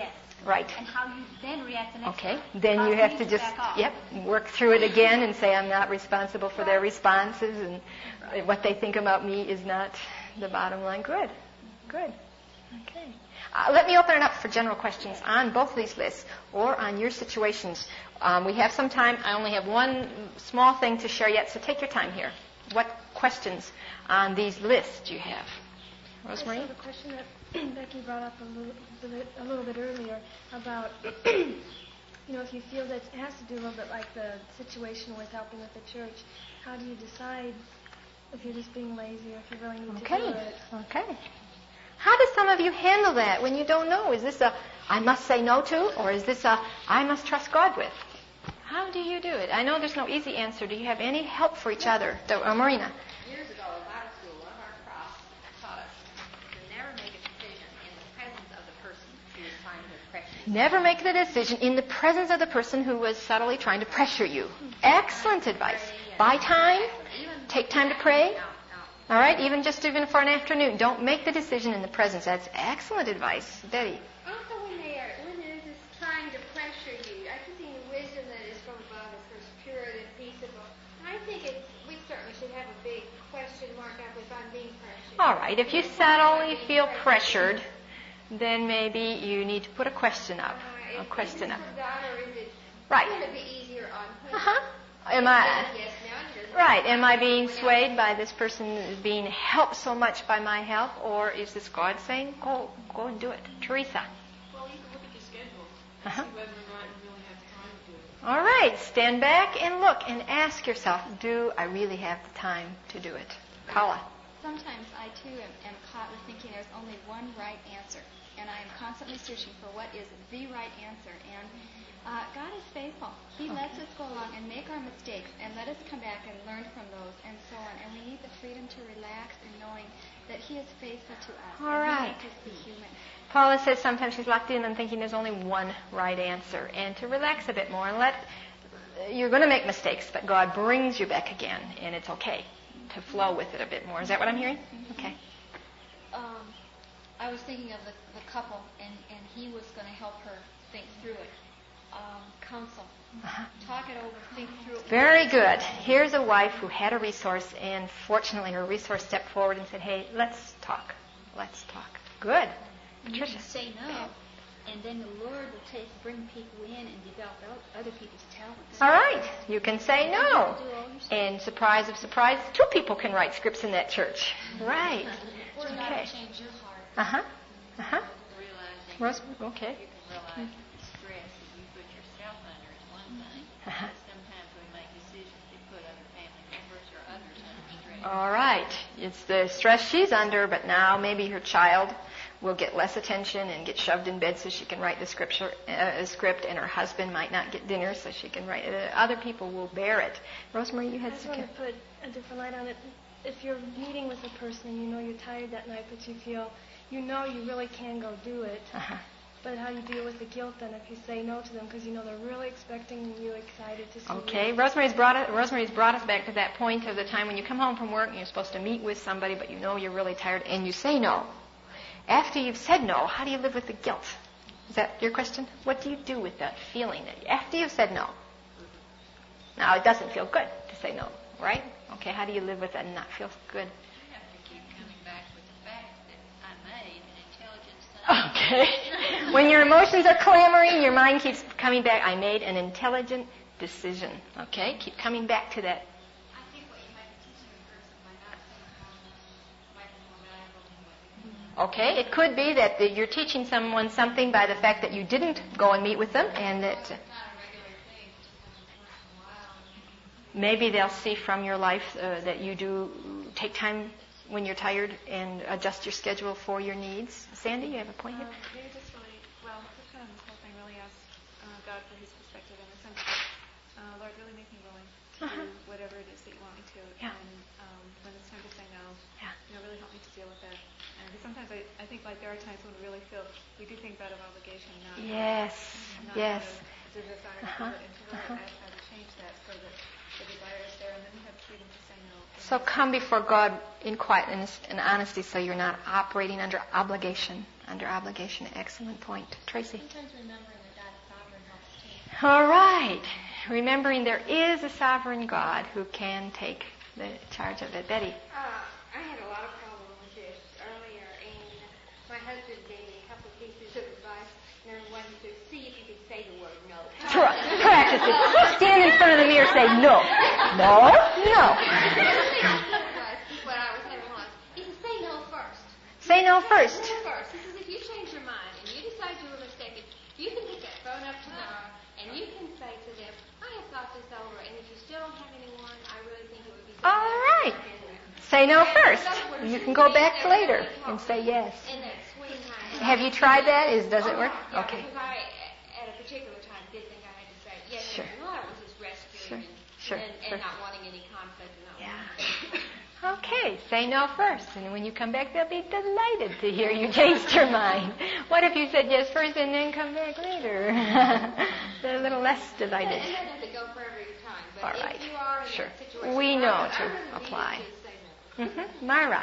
Right. And how you then react the next Okay. time. Then you have to just, back off. work through it again and say I'm not responsible for their responses and what they think about me is not the bottom line. Good. Good. Okay. Let me open it up for general questions on both of these lists or on your situations. We have some time. I only have one small thing to share yet, so take your time here. What questions on these lists do you have? Rosemary? So the question that Becky brought up a little bit earlier about, if you feel that it has to do a little bit like the situation with helping with the church, how do you decide if you're just being lazy or if you really need to do it? Okay. How do some of you handle that when you don't know? Is this a I must say no to, or is this a I must trust God with? How do you do it? I know there's no easy answer. Do you have any help for each other? Marina? Years ago in Bible school, one of our profs taught us to never make a decision in the presence of the person who is trying to pressure you. Never make the decision in the presence of the person who was subtly trying to pressure you. Excellent advice. Buy time. Take time to pray. All right, even for an afternoon. Don't make the decision in the presence. That's excellent advice. Betty? Also, when they're just trying to pressure you, I think the wisdom that is from above is first pure and peaceable. And I think we certainly should have a big question mark up if I'm being pressured. All right, if you subtly feel pressured, then maybe you need to put a question up. A question up. Is it from God or is it right. going to be easier on him? Am I being swayed by this person being helped so much by my help, or is this God saying, go and do it? Teresa? Well, you can look at your schedule and see whether or not you really have time to do it. All right, stand back and look and ask yourself, do I really have the time to do it? Paula? Sometimes I, too, am caught with thinking there's only one right answer, and I am constantly searching for what is the right answer, and God is faithful. He lets us go along and make our mistakes and let us come back and learn from those and so on. And we need the freedom to relax in knowing that He is faithful to us. All right. He makes us be human. Paula says sometimes she's locked in and thinking there's only one right answer. And to relax a bit more and you're going to make mistakes, but God brings you back again, and it's okay to flow with it a bit more. Is that what I'm hearing? Okay. I was thinking of the couple, and he was going to help her think through it. Counsel. Talk it over, think through it. Very good. Here's a wife who had a resource, and fortunately her resource stepped forward and said, hey, let's talk. Let's talk. Good. Patricia. You can say no, and then the Lord will bring people in and develop other people's talents. All right. You can say no. And surprise of surprise, 2 people can write scripts in that church. Right. Or not change your heart. Uh-huh. Uh-huh. Realizing Rose, okay. you can realize the stress that you put yourself under is one thing. Uh-huh. Sometimes we make decisions that put other family members or others under stress. All right. It's the stress she's under, but now maybe her child will get less attention and get shoved in bed so she can write the script, and her husband might not get dinner so she can write it. Other people will bear it. Rosemary, you had I just want to put a different light on it. If you're meeting with a person and you know you're tired that night, but you feel, you really can go do it, but how do you deal with the guilt then if you say no to them because you know they're really expecting you, excited to see you? Okay, Rosemary's brought us back to that point of the time when you come home from work and you're supposed to meet with somebody, but you know you're really tired and you say no. After you've said no, how do you live with the guilt? Is that your question? What do you do with that feeling after you've said no? Now, it doesn't feel good to say no, right? Okay, how do you live with that and not feel good? You have to keep coming back with the fact that I made an intelligent Okay. When your emotions are clamoring, your mind keeps coming back. I made an intelligent decision. Okay? Keep coming back to that. I think what you might be teaching a person by not saying no might be more valuable than what you Okay, it could be that you're teaching someone something by the fact that you didn't go and meet with them, and that maybe they'll see from your life that you do take time when you're tired and adjust your schedule for your needs. Sandy, you have a point here? Maybe just just kind of this whole thing really ask God for His perspective in the sense that, Lord, really make me willing to do whatever it is that you want me to. Yeah. And when it's time to say no, really help me to deal with that. And sometimes I think there are times when we really feel we do things out of obligation, not yes. Not out of desire to do it, and to really ask God to change that so that the desire is there, and then we have freedom to say no. So come before God in quietness and honesty so you're not operating under obligation. under obligation. Excellent point. Tracy. Sometimes remembering that God's sovereign helps too. All right. Remembering there is a sovereign God who can take the charge of it. Betty. I had a lot of problems with this earlier, and my husband gave me a couple of pieces of advice. Number one, he said, see if you can say the word no. Practice it. Stand in front of the mirror and say no. No. No. What I was having was, he said, say no first. Say no first. Say no first. He says, if you change your mind and you decide you were mistaken, you can pick that phone up tomorrow and you can say to them, I have thought this over, and if you still don't have anyone, I really think it would be so all right. Say no first. You can go back later and say yes. In that sweet time. Have you tried that? Does it work? Yeah, Okay. because I, at a particular time, did think I had to say yes. Sure. Well, it was just rescuing and not wanting any conflict. Okay, say no first, and when you come back, they'll be delighted to hear you changed your mind. What if you said yes first and then come back later? They're a little less delighted. And that doesn't go for every time, but all right. if you are in that situation, we know I to really apply. need you to say no. Myra.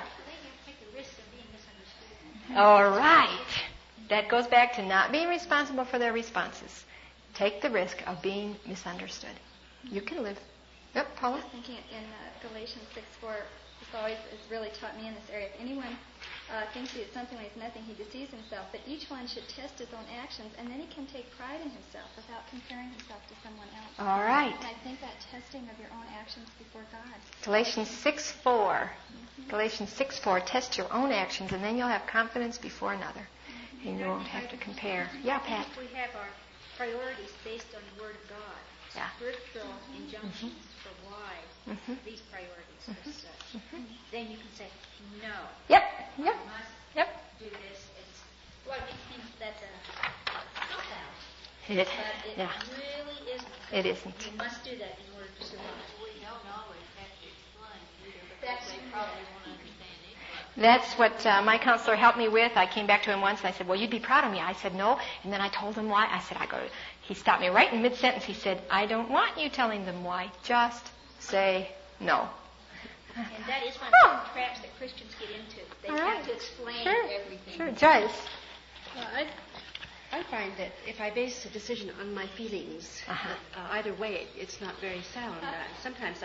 All right. That goes back to not being responsible for their responses. Take the risk of being misunderstood. You can live. Yep, Paula? I was thinking in Galatians 6:4, it's always has really taught me in this area. If anyone thinks he is something when he's nothing, he deceives himself. But each one should test his own actions, and then he can take pride in himself without comparing himself to someone else. All right. And I think that testing of your own actions before God. Galatians 6:4. Galatians 6:4. Test your own actions, and then you'll have confidence before another, and you won't have to compare. Yeah, Pat. We have our priorities based on the Word of God. Yeah. Spiritual injunctions for why these priorities are such. Then you can say, no. Yep. I must do this. It's what it seems that's a cop-out. It, but it yeah. really isn't. It isn't. You must do that in order to survive. We don't always have to explain either, because they probably won't understand it. That's what my counselor helped me with. I came back to him once and I said, well, you'd be proud of me. I said, no. And then I told him why. I said, he stopped me right in mid-sentence. He said, I don't want you telling them why. Just say no. And that is one of the traps that Christians get into. They have to explain everything. Sure, Joyce. Well, I find that if I base a decision on my feelings, either way, it's not very sound. Sometimes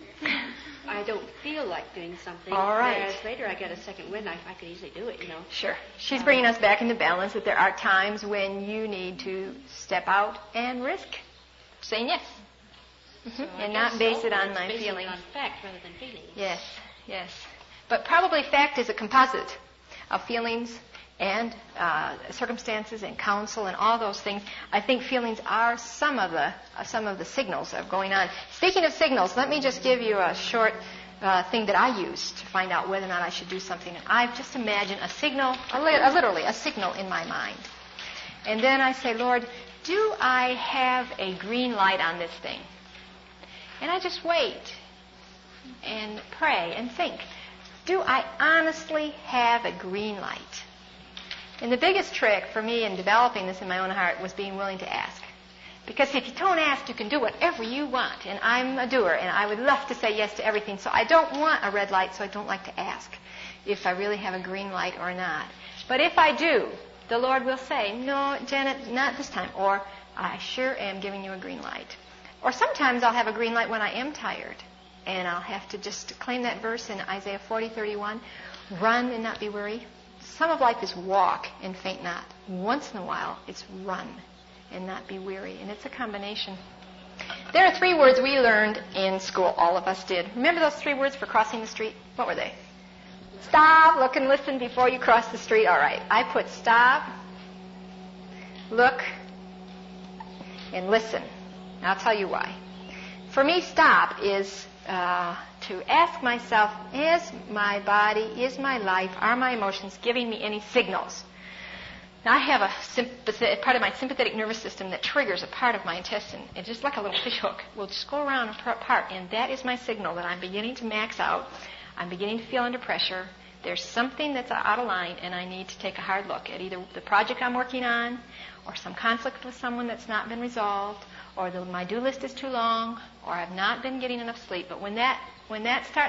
I don't feel like doing something. All right. Whereas later I get a second wind, I could easily do it, Sure. She's bringing us back into balance that there are times when you need to step out and risk saying yes. So and not base it on my feelings. On fact rather than feelings. Yes, yes. But probably fact is a composite of feelings and circumstances and counsel and all those things. I think feelings are some of the signals of going on. Speaking of signals, let me just give you a short thing that I use to find out whether or not I should do something. I've just imagined a signal, literally a signal in my mind. And then I say, Lord, do I have a green light on this thing? And I just wait and pray and think, do I honestly have a green light? And the biggest trick for me in developing this in my own heart was being willing to ask. Because if you don't ask, you can do whatever you want. And I'm a doer, and I would love to say yes to everything. So I don't want a red light, so I don't like to ask if I really have a green light or not. But if I do, the Lord will say, no, Janet, not this time. Or, I sure am giving you a green light. Or sometimes I'll have a green light when I am tired. And I'll have to just claim that verse in Isaiah 40:31, run and not be weary. Some of life is walk and faint not. Once in a while, it's run and not be weary. And it's a combination. There are 3 words we learned in school. All of us did. Remember those 3 words for crossing the street? What were they? Stop, look, and listen before you cross the street. All right. I put stop, look, and listen. I'll tell you why. For me, stop is to ask myself, is my body, is my life, are my emotions giving me any signals? Now, I have a part of my sympathetic nervous system that triggers a part of my intestine. It's just like a little fish hook. We'll just go around a part, and that is my signal that I'm beginning to max out. I'm beginning to feel under pressure. There's something that's out of line, and I need to take a hard look at either the project I'm working on, or some conflict with someone that's not been resolved, or my do list is too long, or I've not been getting enough sleep. But when that starts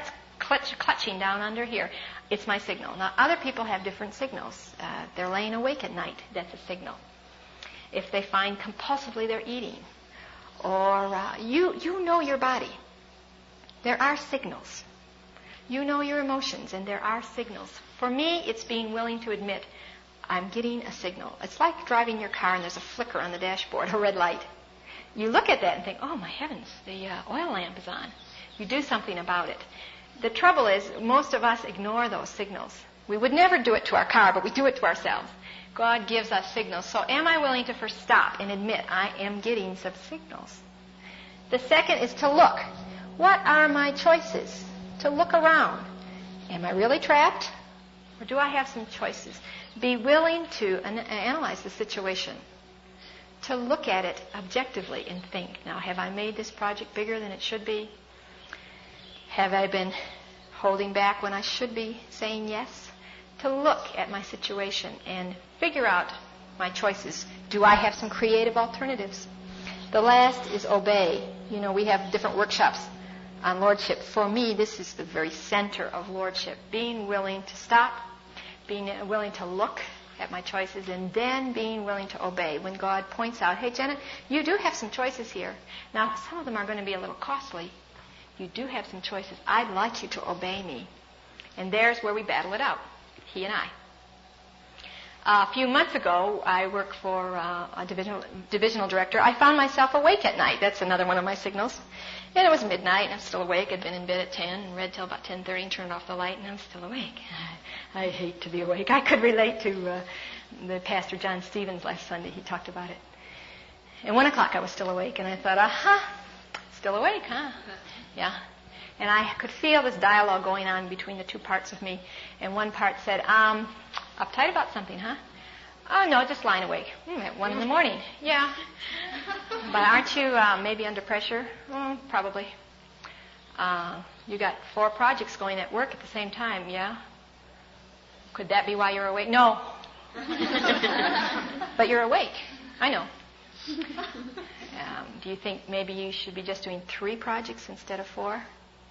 clutching down under here. It's my signal. Now, other people have different signals. They're laying awake at night. That's a signal. If they find compulsively they're eating, or you know your body. There are signals. You know your emotions, and there are signals. For me, it's being willing to admit I'm getting a signal. It's like driving your car and there's a flicker on the dashboard, a red light. You look at that and think, oh my heavens, the oil lamp is on. You do something about it. The trouble is, most of us ignore those signals. We would never do it to our car, but we do it to ourselves. God gives us signals. So am I willing to first stop and admit I am getting some signals? The second is to look. What are my choices? To look around. Am I really trapped? Or do I have some choices? Be willing to analyze the situation. To look at it objectively and think, now, have I made this project bigger than it should be? Have I been holding back when I should be saying yes? To look at my situation and figure out my choices. Do I have some creative alternatives? The last is obey. You know, we have different workshops on lordship. For me, this is the very center of lordship. Being willing to stop, being willing to look at my choices, and then being willing to obey. When God points out, hey, Jenna, you do have some choices here. Now, some of them are going to be a little costly. You do have some choices. I'd like you to obey me. And there's where we battle it out, he and I. A few months ago, I worked for a divisional director. I found myself awake at night. That's another one of my signals. And it was midnight, and I'm still awake. I'd been in bed at 10 and read till about 10:30 and turned off the light, and I'm still awake. I hate to be awake. I could relate to the Pastor John Stevens last Sunday. He talked about it. At 1 o'clock, I was still awake, and I thought, still awake, huh? Yeah. And I could feel this dialogue going on between the two parts of me. And one part said, uptight about something, huh? Oh, no, just lying awake. At 1 in the morning. Yeah. But aren't you maybe under pressure? Probably. You got 4 projects going at work at the same time, yeah? Could that be why you're awake? No. But you're awake. I know. Do you think maybe you should be just doing 3 projects instead of 4?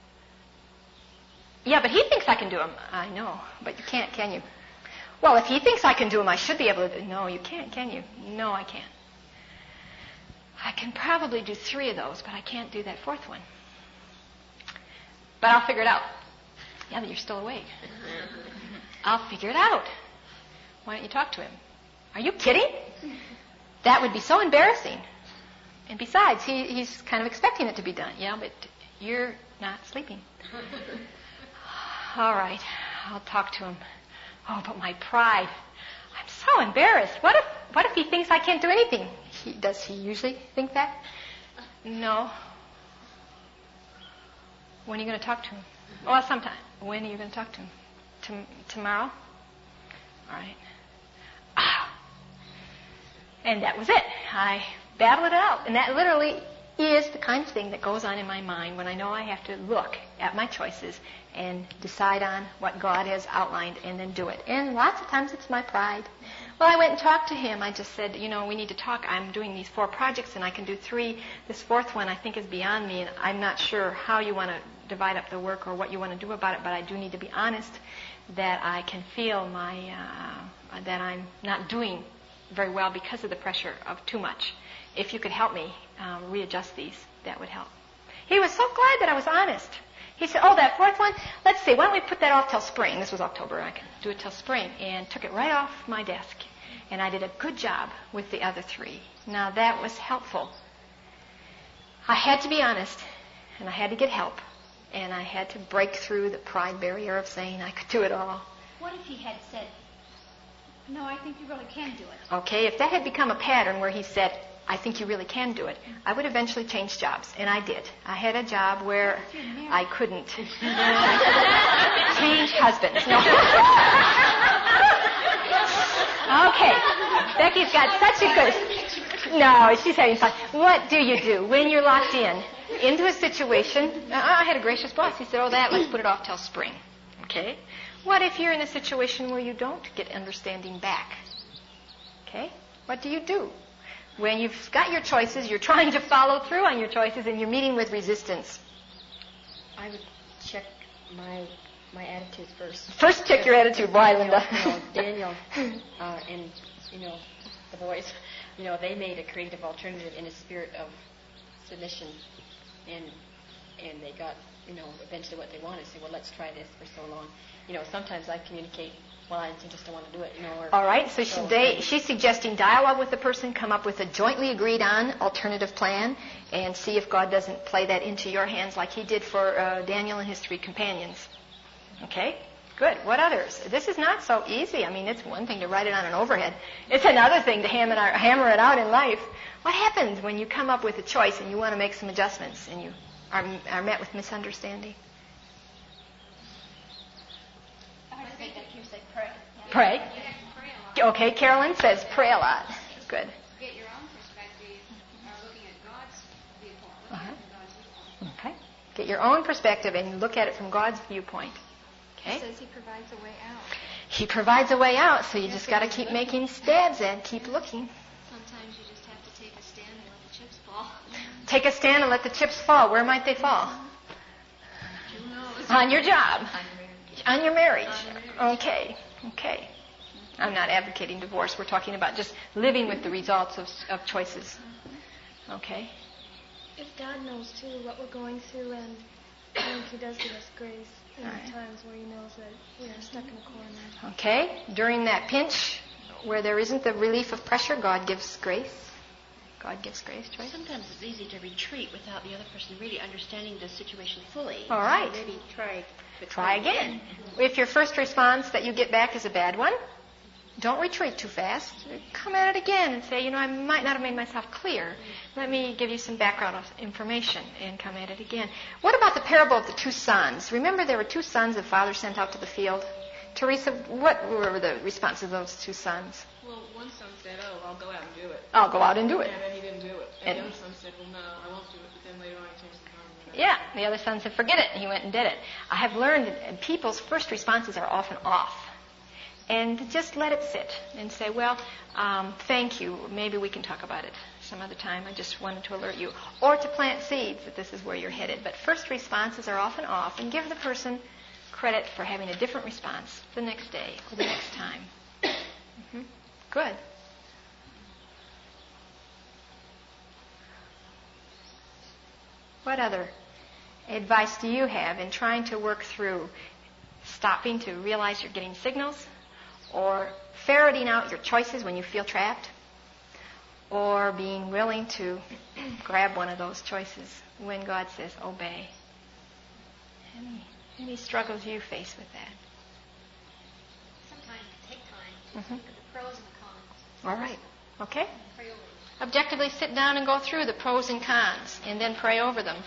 Yeah, but he thinks I can do them. I know, but you can't, can you? Well, if he thinks I can do them, I should be able to do them. No, you can't, can you? No, I can't. I can probably do 3 of those, but I can't do that 4th one. But I'll figure it out. Yeah, but you're still awake. I'll figure it out. Why don't you talk to him? Are you kidding? That would be so embarrassing. And besides, he's kind of expecting it to be done. Yeah, but you're not sleeping. All right, I'll talk to him. Oh, but my pride. I'm so embarrassed. What if he thinks I can't do anything? Does he usually think that? No. When are you going to talk to him? Well, sometime. When are you going to talk to him? Tomorrow? All right. And that was it. I battled it out. And that literally is the kind of thing that goes on in my mind when I know I have to look at my choices and decide on what God has outlined and then do it. And lots of times it's my pride. Well, I went and talked to him. I just said, we need to talk. I'm doing these 4 projects and I can do 3. This 4th one I think is beyond me, and I'm not sure how you want to divide up the work or what you want to do about it, but I do need to be honest that I can feel that I'm not doing very well because of the pressure of too much. If you could help me readjust these, that would help. He was so glad that I was honest. He said, that 4th one, let's see, why don't we put that off till spring? This was October. I can do it till spring. And took it right off my desk. And I did a good job with the other 3. Now, that was helpful. I had to be honest, and I had to get help. And I had to break through the pride barrier of saying I could do it all. What if he had said, no, I think you really can do it? Okay, if that had become a pattern where he said, I think you really can do it, I would eventually change jobs, and I did. I had a job where I couldn't change husbands. No. Okay, Becky's got such a good... No, she's having fun. What do you do when you're locked into a situation? I had a gracious boss. He said, let's put it off till spring. Okay? What if you're in a situation where you don't get understanding back? Okay? What do you do? When you've got your choices, you're trying to follow through on your choices, and you're meeting with resistance. I would check my attitudes first. First pick your attitude. Why, Linda? Daniel and, the boys, they made a creative alternative in a spirit of submission, and they got, eventually what they wanted. Say, well, let's try this for so long. Sometimes I communicate, well, I just don't want to do it, All right, so she's suggesting dialogue with the person, come up with a jointly agreed on alternative plan, and see if God doesn't play that into your hands like he did for Daniel and his 3 companions. Okay, good. What others? This is not so easy. I mean, it's one thing to write it on an overhead. It's another thing to hammer it out in life. What happens when you come up with a choice and you want to make some adjustments and you are met with misunderstanding? Pray. Okay, Carolyn says pray a lot. Good. Get your own perspective, looking at God's viewpoint. Okay. Get your own perspective and look at it from God's viewpoint. Okay. He says he provides a way out. He provides a way out, so you just got to keep making stabs and keep looking. Sometimes you just have to take a stand and let the chips fall. Take a stand and let the chips fall. Where might they fall? Who knows? On your job. On your marriage. Okay. I'm not advocating divorce. We're talking about just living with the results of choices. Okay. If God knows, too, what we're going through, and I think he does give us grace in times where he knows that we are stuck in a corner. Okay. During that pinch where there isn't the relief of pressure, God gives grace. God gives grace, Joyce. Sometimes it's easy to retreat without the other person really understanding the situation fully. All right. Maybe try again. If your first response that you get back is a bad one, don't retreat too fast. Come at it again and say, I might not have made myself clear. Let me give you some background information and come at it again. What about the parable of the 2 sons? Remember there were 2 sons the father sent out to the field? Teresa, what were the responses of those 2 sons? Well, one son said, I'll go out and do it. I'll go out and do it. And then he didn't do it. And the other son said, well, no, I won't do it. But then later on he changed his mind. Yeah, the other son said, forget it. And he went and did it. I have learned that people's first responses are often off. And just let it sit and say, well, thank you. Maybe we can talk about it some other time. I just wanted to alert you. Or to plant seeds that this is where you're headed. But first responses are often off, and give the person credit for having a different response the next day or the next time. Mm-hmm. Good. What other advice do you have in trying to work through stopping to realize you're getting signals, or ferreting out your choices when you feel trapped, or being willing to grab one of those choices when God says obey? Any struggles you face with that? Sometimes it takes time to look at the pros and the cons. All right. Okay. Pray over them. Objectively sit down and go through the pros and cons, and then pray over them.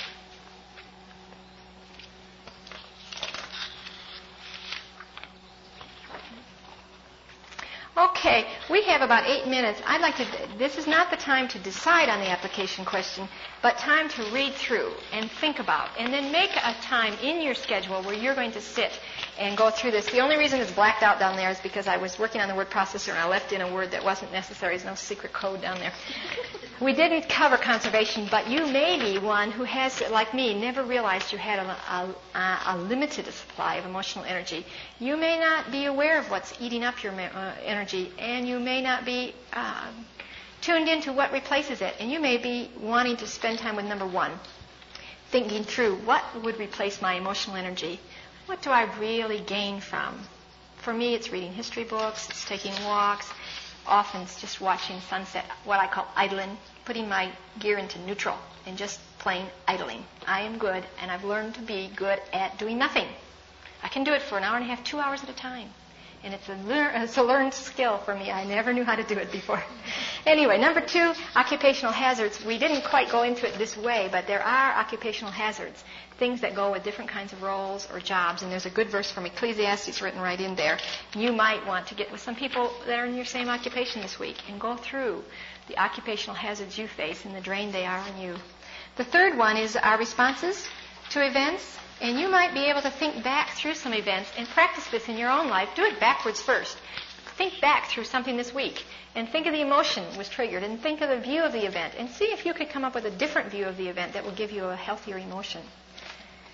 Okay, we have about 8 minutes. This is not the time to decide on the application question, but time to read through and think about, and then make a time in your schedule where you're going to sit and go through this. The only reason it's blacked out down there is because I was working on the word processor and I left in a word that wasn't necessary. There's no secret code down there. We didn't cover conservation, but you may be one who has, like me, never realized you had a limited supply of emotional energy. You may not be aware of what's eating up your energy, and you may not be tuned into what replaces it. And you may be wanting to spend time with number 1, thinking through what would replace my emotional energy. What do I really gain from? For me, it's reading history books, it's taking walks. Often it's just watching sunset, what I call idling, putting my gear into neutral and just plain idling. I am good, and I've learned to be good at doing nothing. I can do it for an hour and a half, 2 hours at a time. And it's a learned skill for me. I never knew how to do it before. Anyway, number 2, occupational hazards. We didn't quite go into it this way, but there are occupational hazards, things that go with different kinds of roles or jobs. And there's a good verse from Ecclesiastes written right in there. You might want to get with some people that are in your same occupation this week and go through the occupational hazards you face and the drain they are on you. The third one is our responses to events. And you might be able to think back through some events and practice this in your own life. Do it backwards first. Think back through something this week and think of the emotion that was triggered and think of the view of the event and see if you could come up with a different view of the event that will give you a healthier emotion.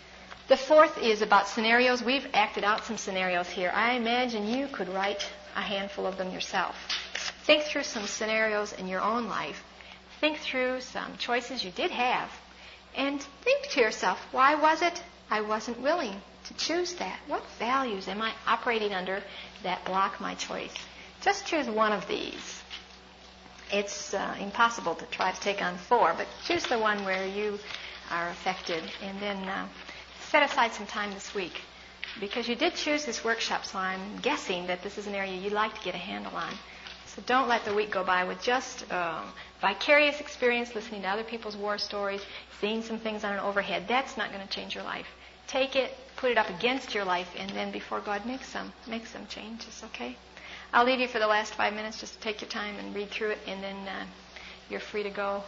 The fourth is about scenarios. We've acted out some scenarios here. I imagine you could write a handful of them yourself. Think through some scenarios in your own life. Think through some choices you did have. And think to yourself, why was it I wasn't willing to choose that? What values am I operating under that block my choice? Just choose one of these. It's impossible to try to take on 4, but choose the one where you are affected. And then set aside some time this week. Because you did choose this workshop, so I'm guessing that this is an area you'd like to get a handle on. So don't let the week go by with just vicarious experience, listening to other people's war stories, seeing some things on an overhead. That's not going to change your life. Take it, put it up against your life, and then before God, make some changes, okay? I'll leave you for the last 5 minutes just to take your time and read through it, and then you're free to go.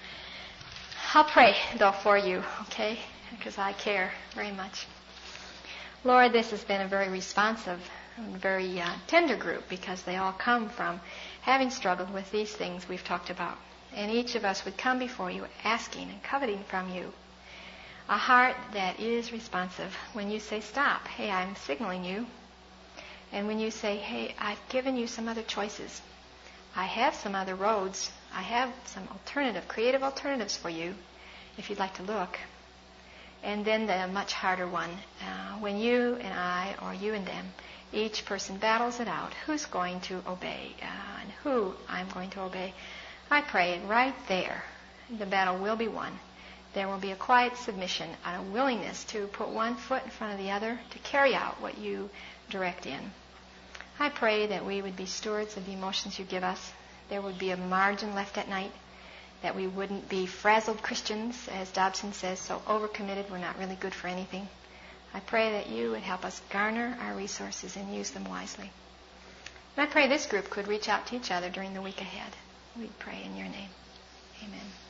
I'll pray, though, for you, okay? Because I care very much. Lord, this has been a very responsive and very tender group because they all come from having struggled with these things we've talked about. And each of us would come before you asking and coveting from you a heart that is responsive. When you say stop, hey, I'm signaling you. And when you say, hey, I've given you some other choices. I have some other roads. I have some creative alternatives for you if you'd like to look. And then the much harder one, when you and I, or you and them, each person battles it out, who's going to obey and who I'm going to obey. I pray right there, the battle will be won. There will be a quiet submission and a willingness to put one foot in front of the other to carry out what you direct in. I pray that we would be stewards of the emotions you give us. There would be a margin left at night, that we wouldn't be frazzled Christians, as Dobson says, so overcommitted we're not really good for anything. I pray that you would help us garner our resources and use them wisely. And I pray this group could reach out to each other during the week ahead. We pray in your name. Amen.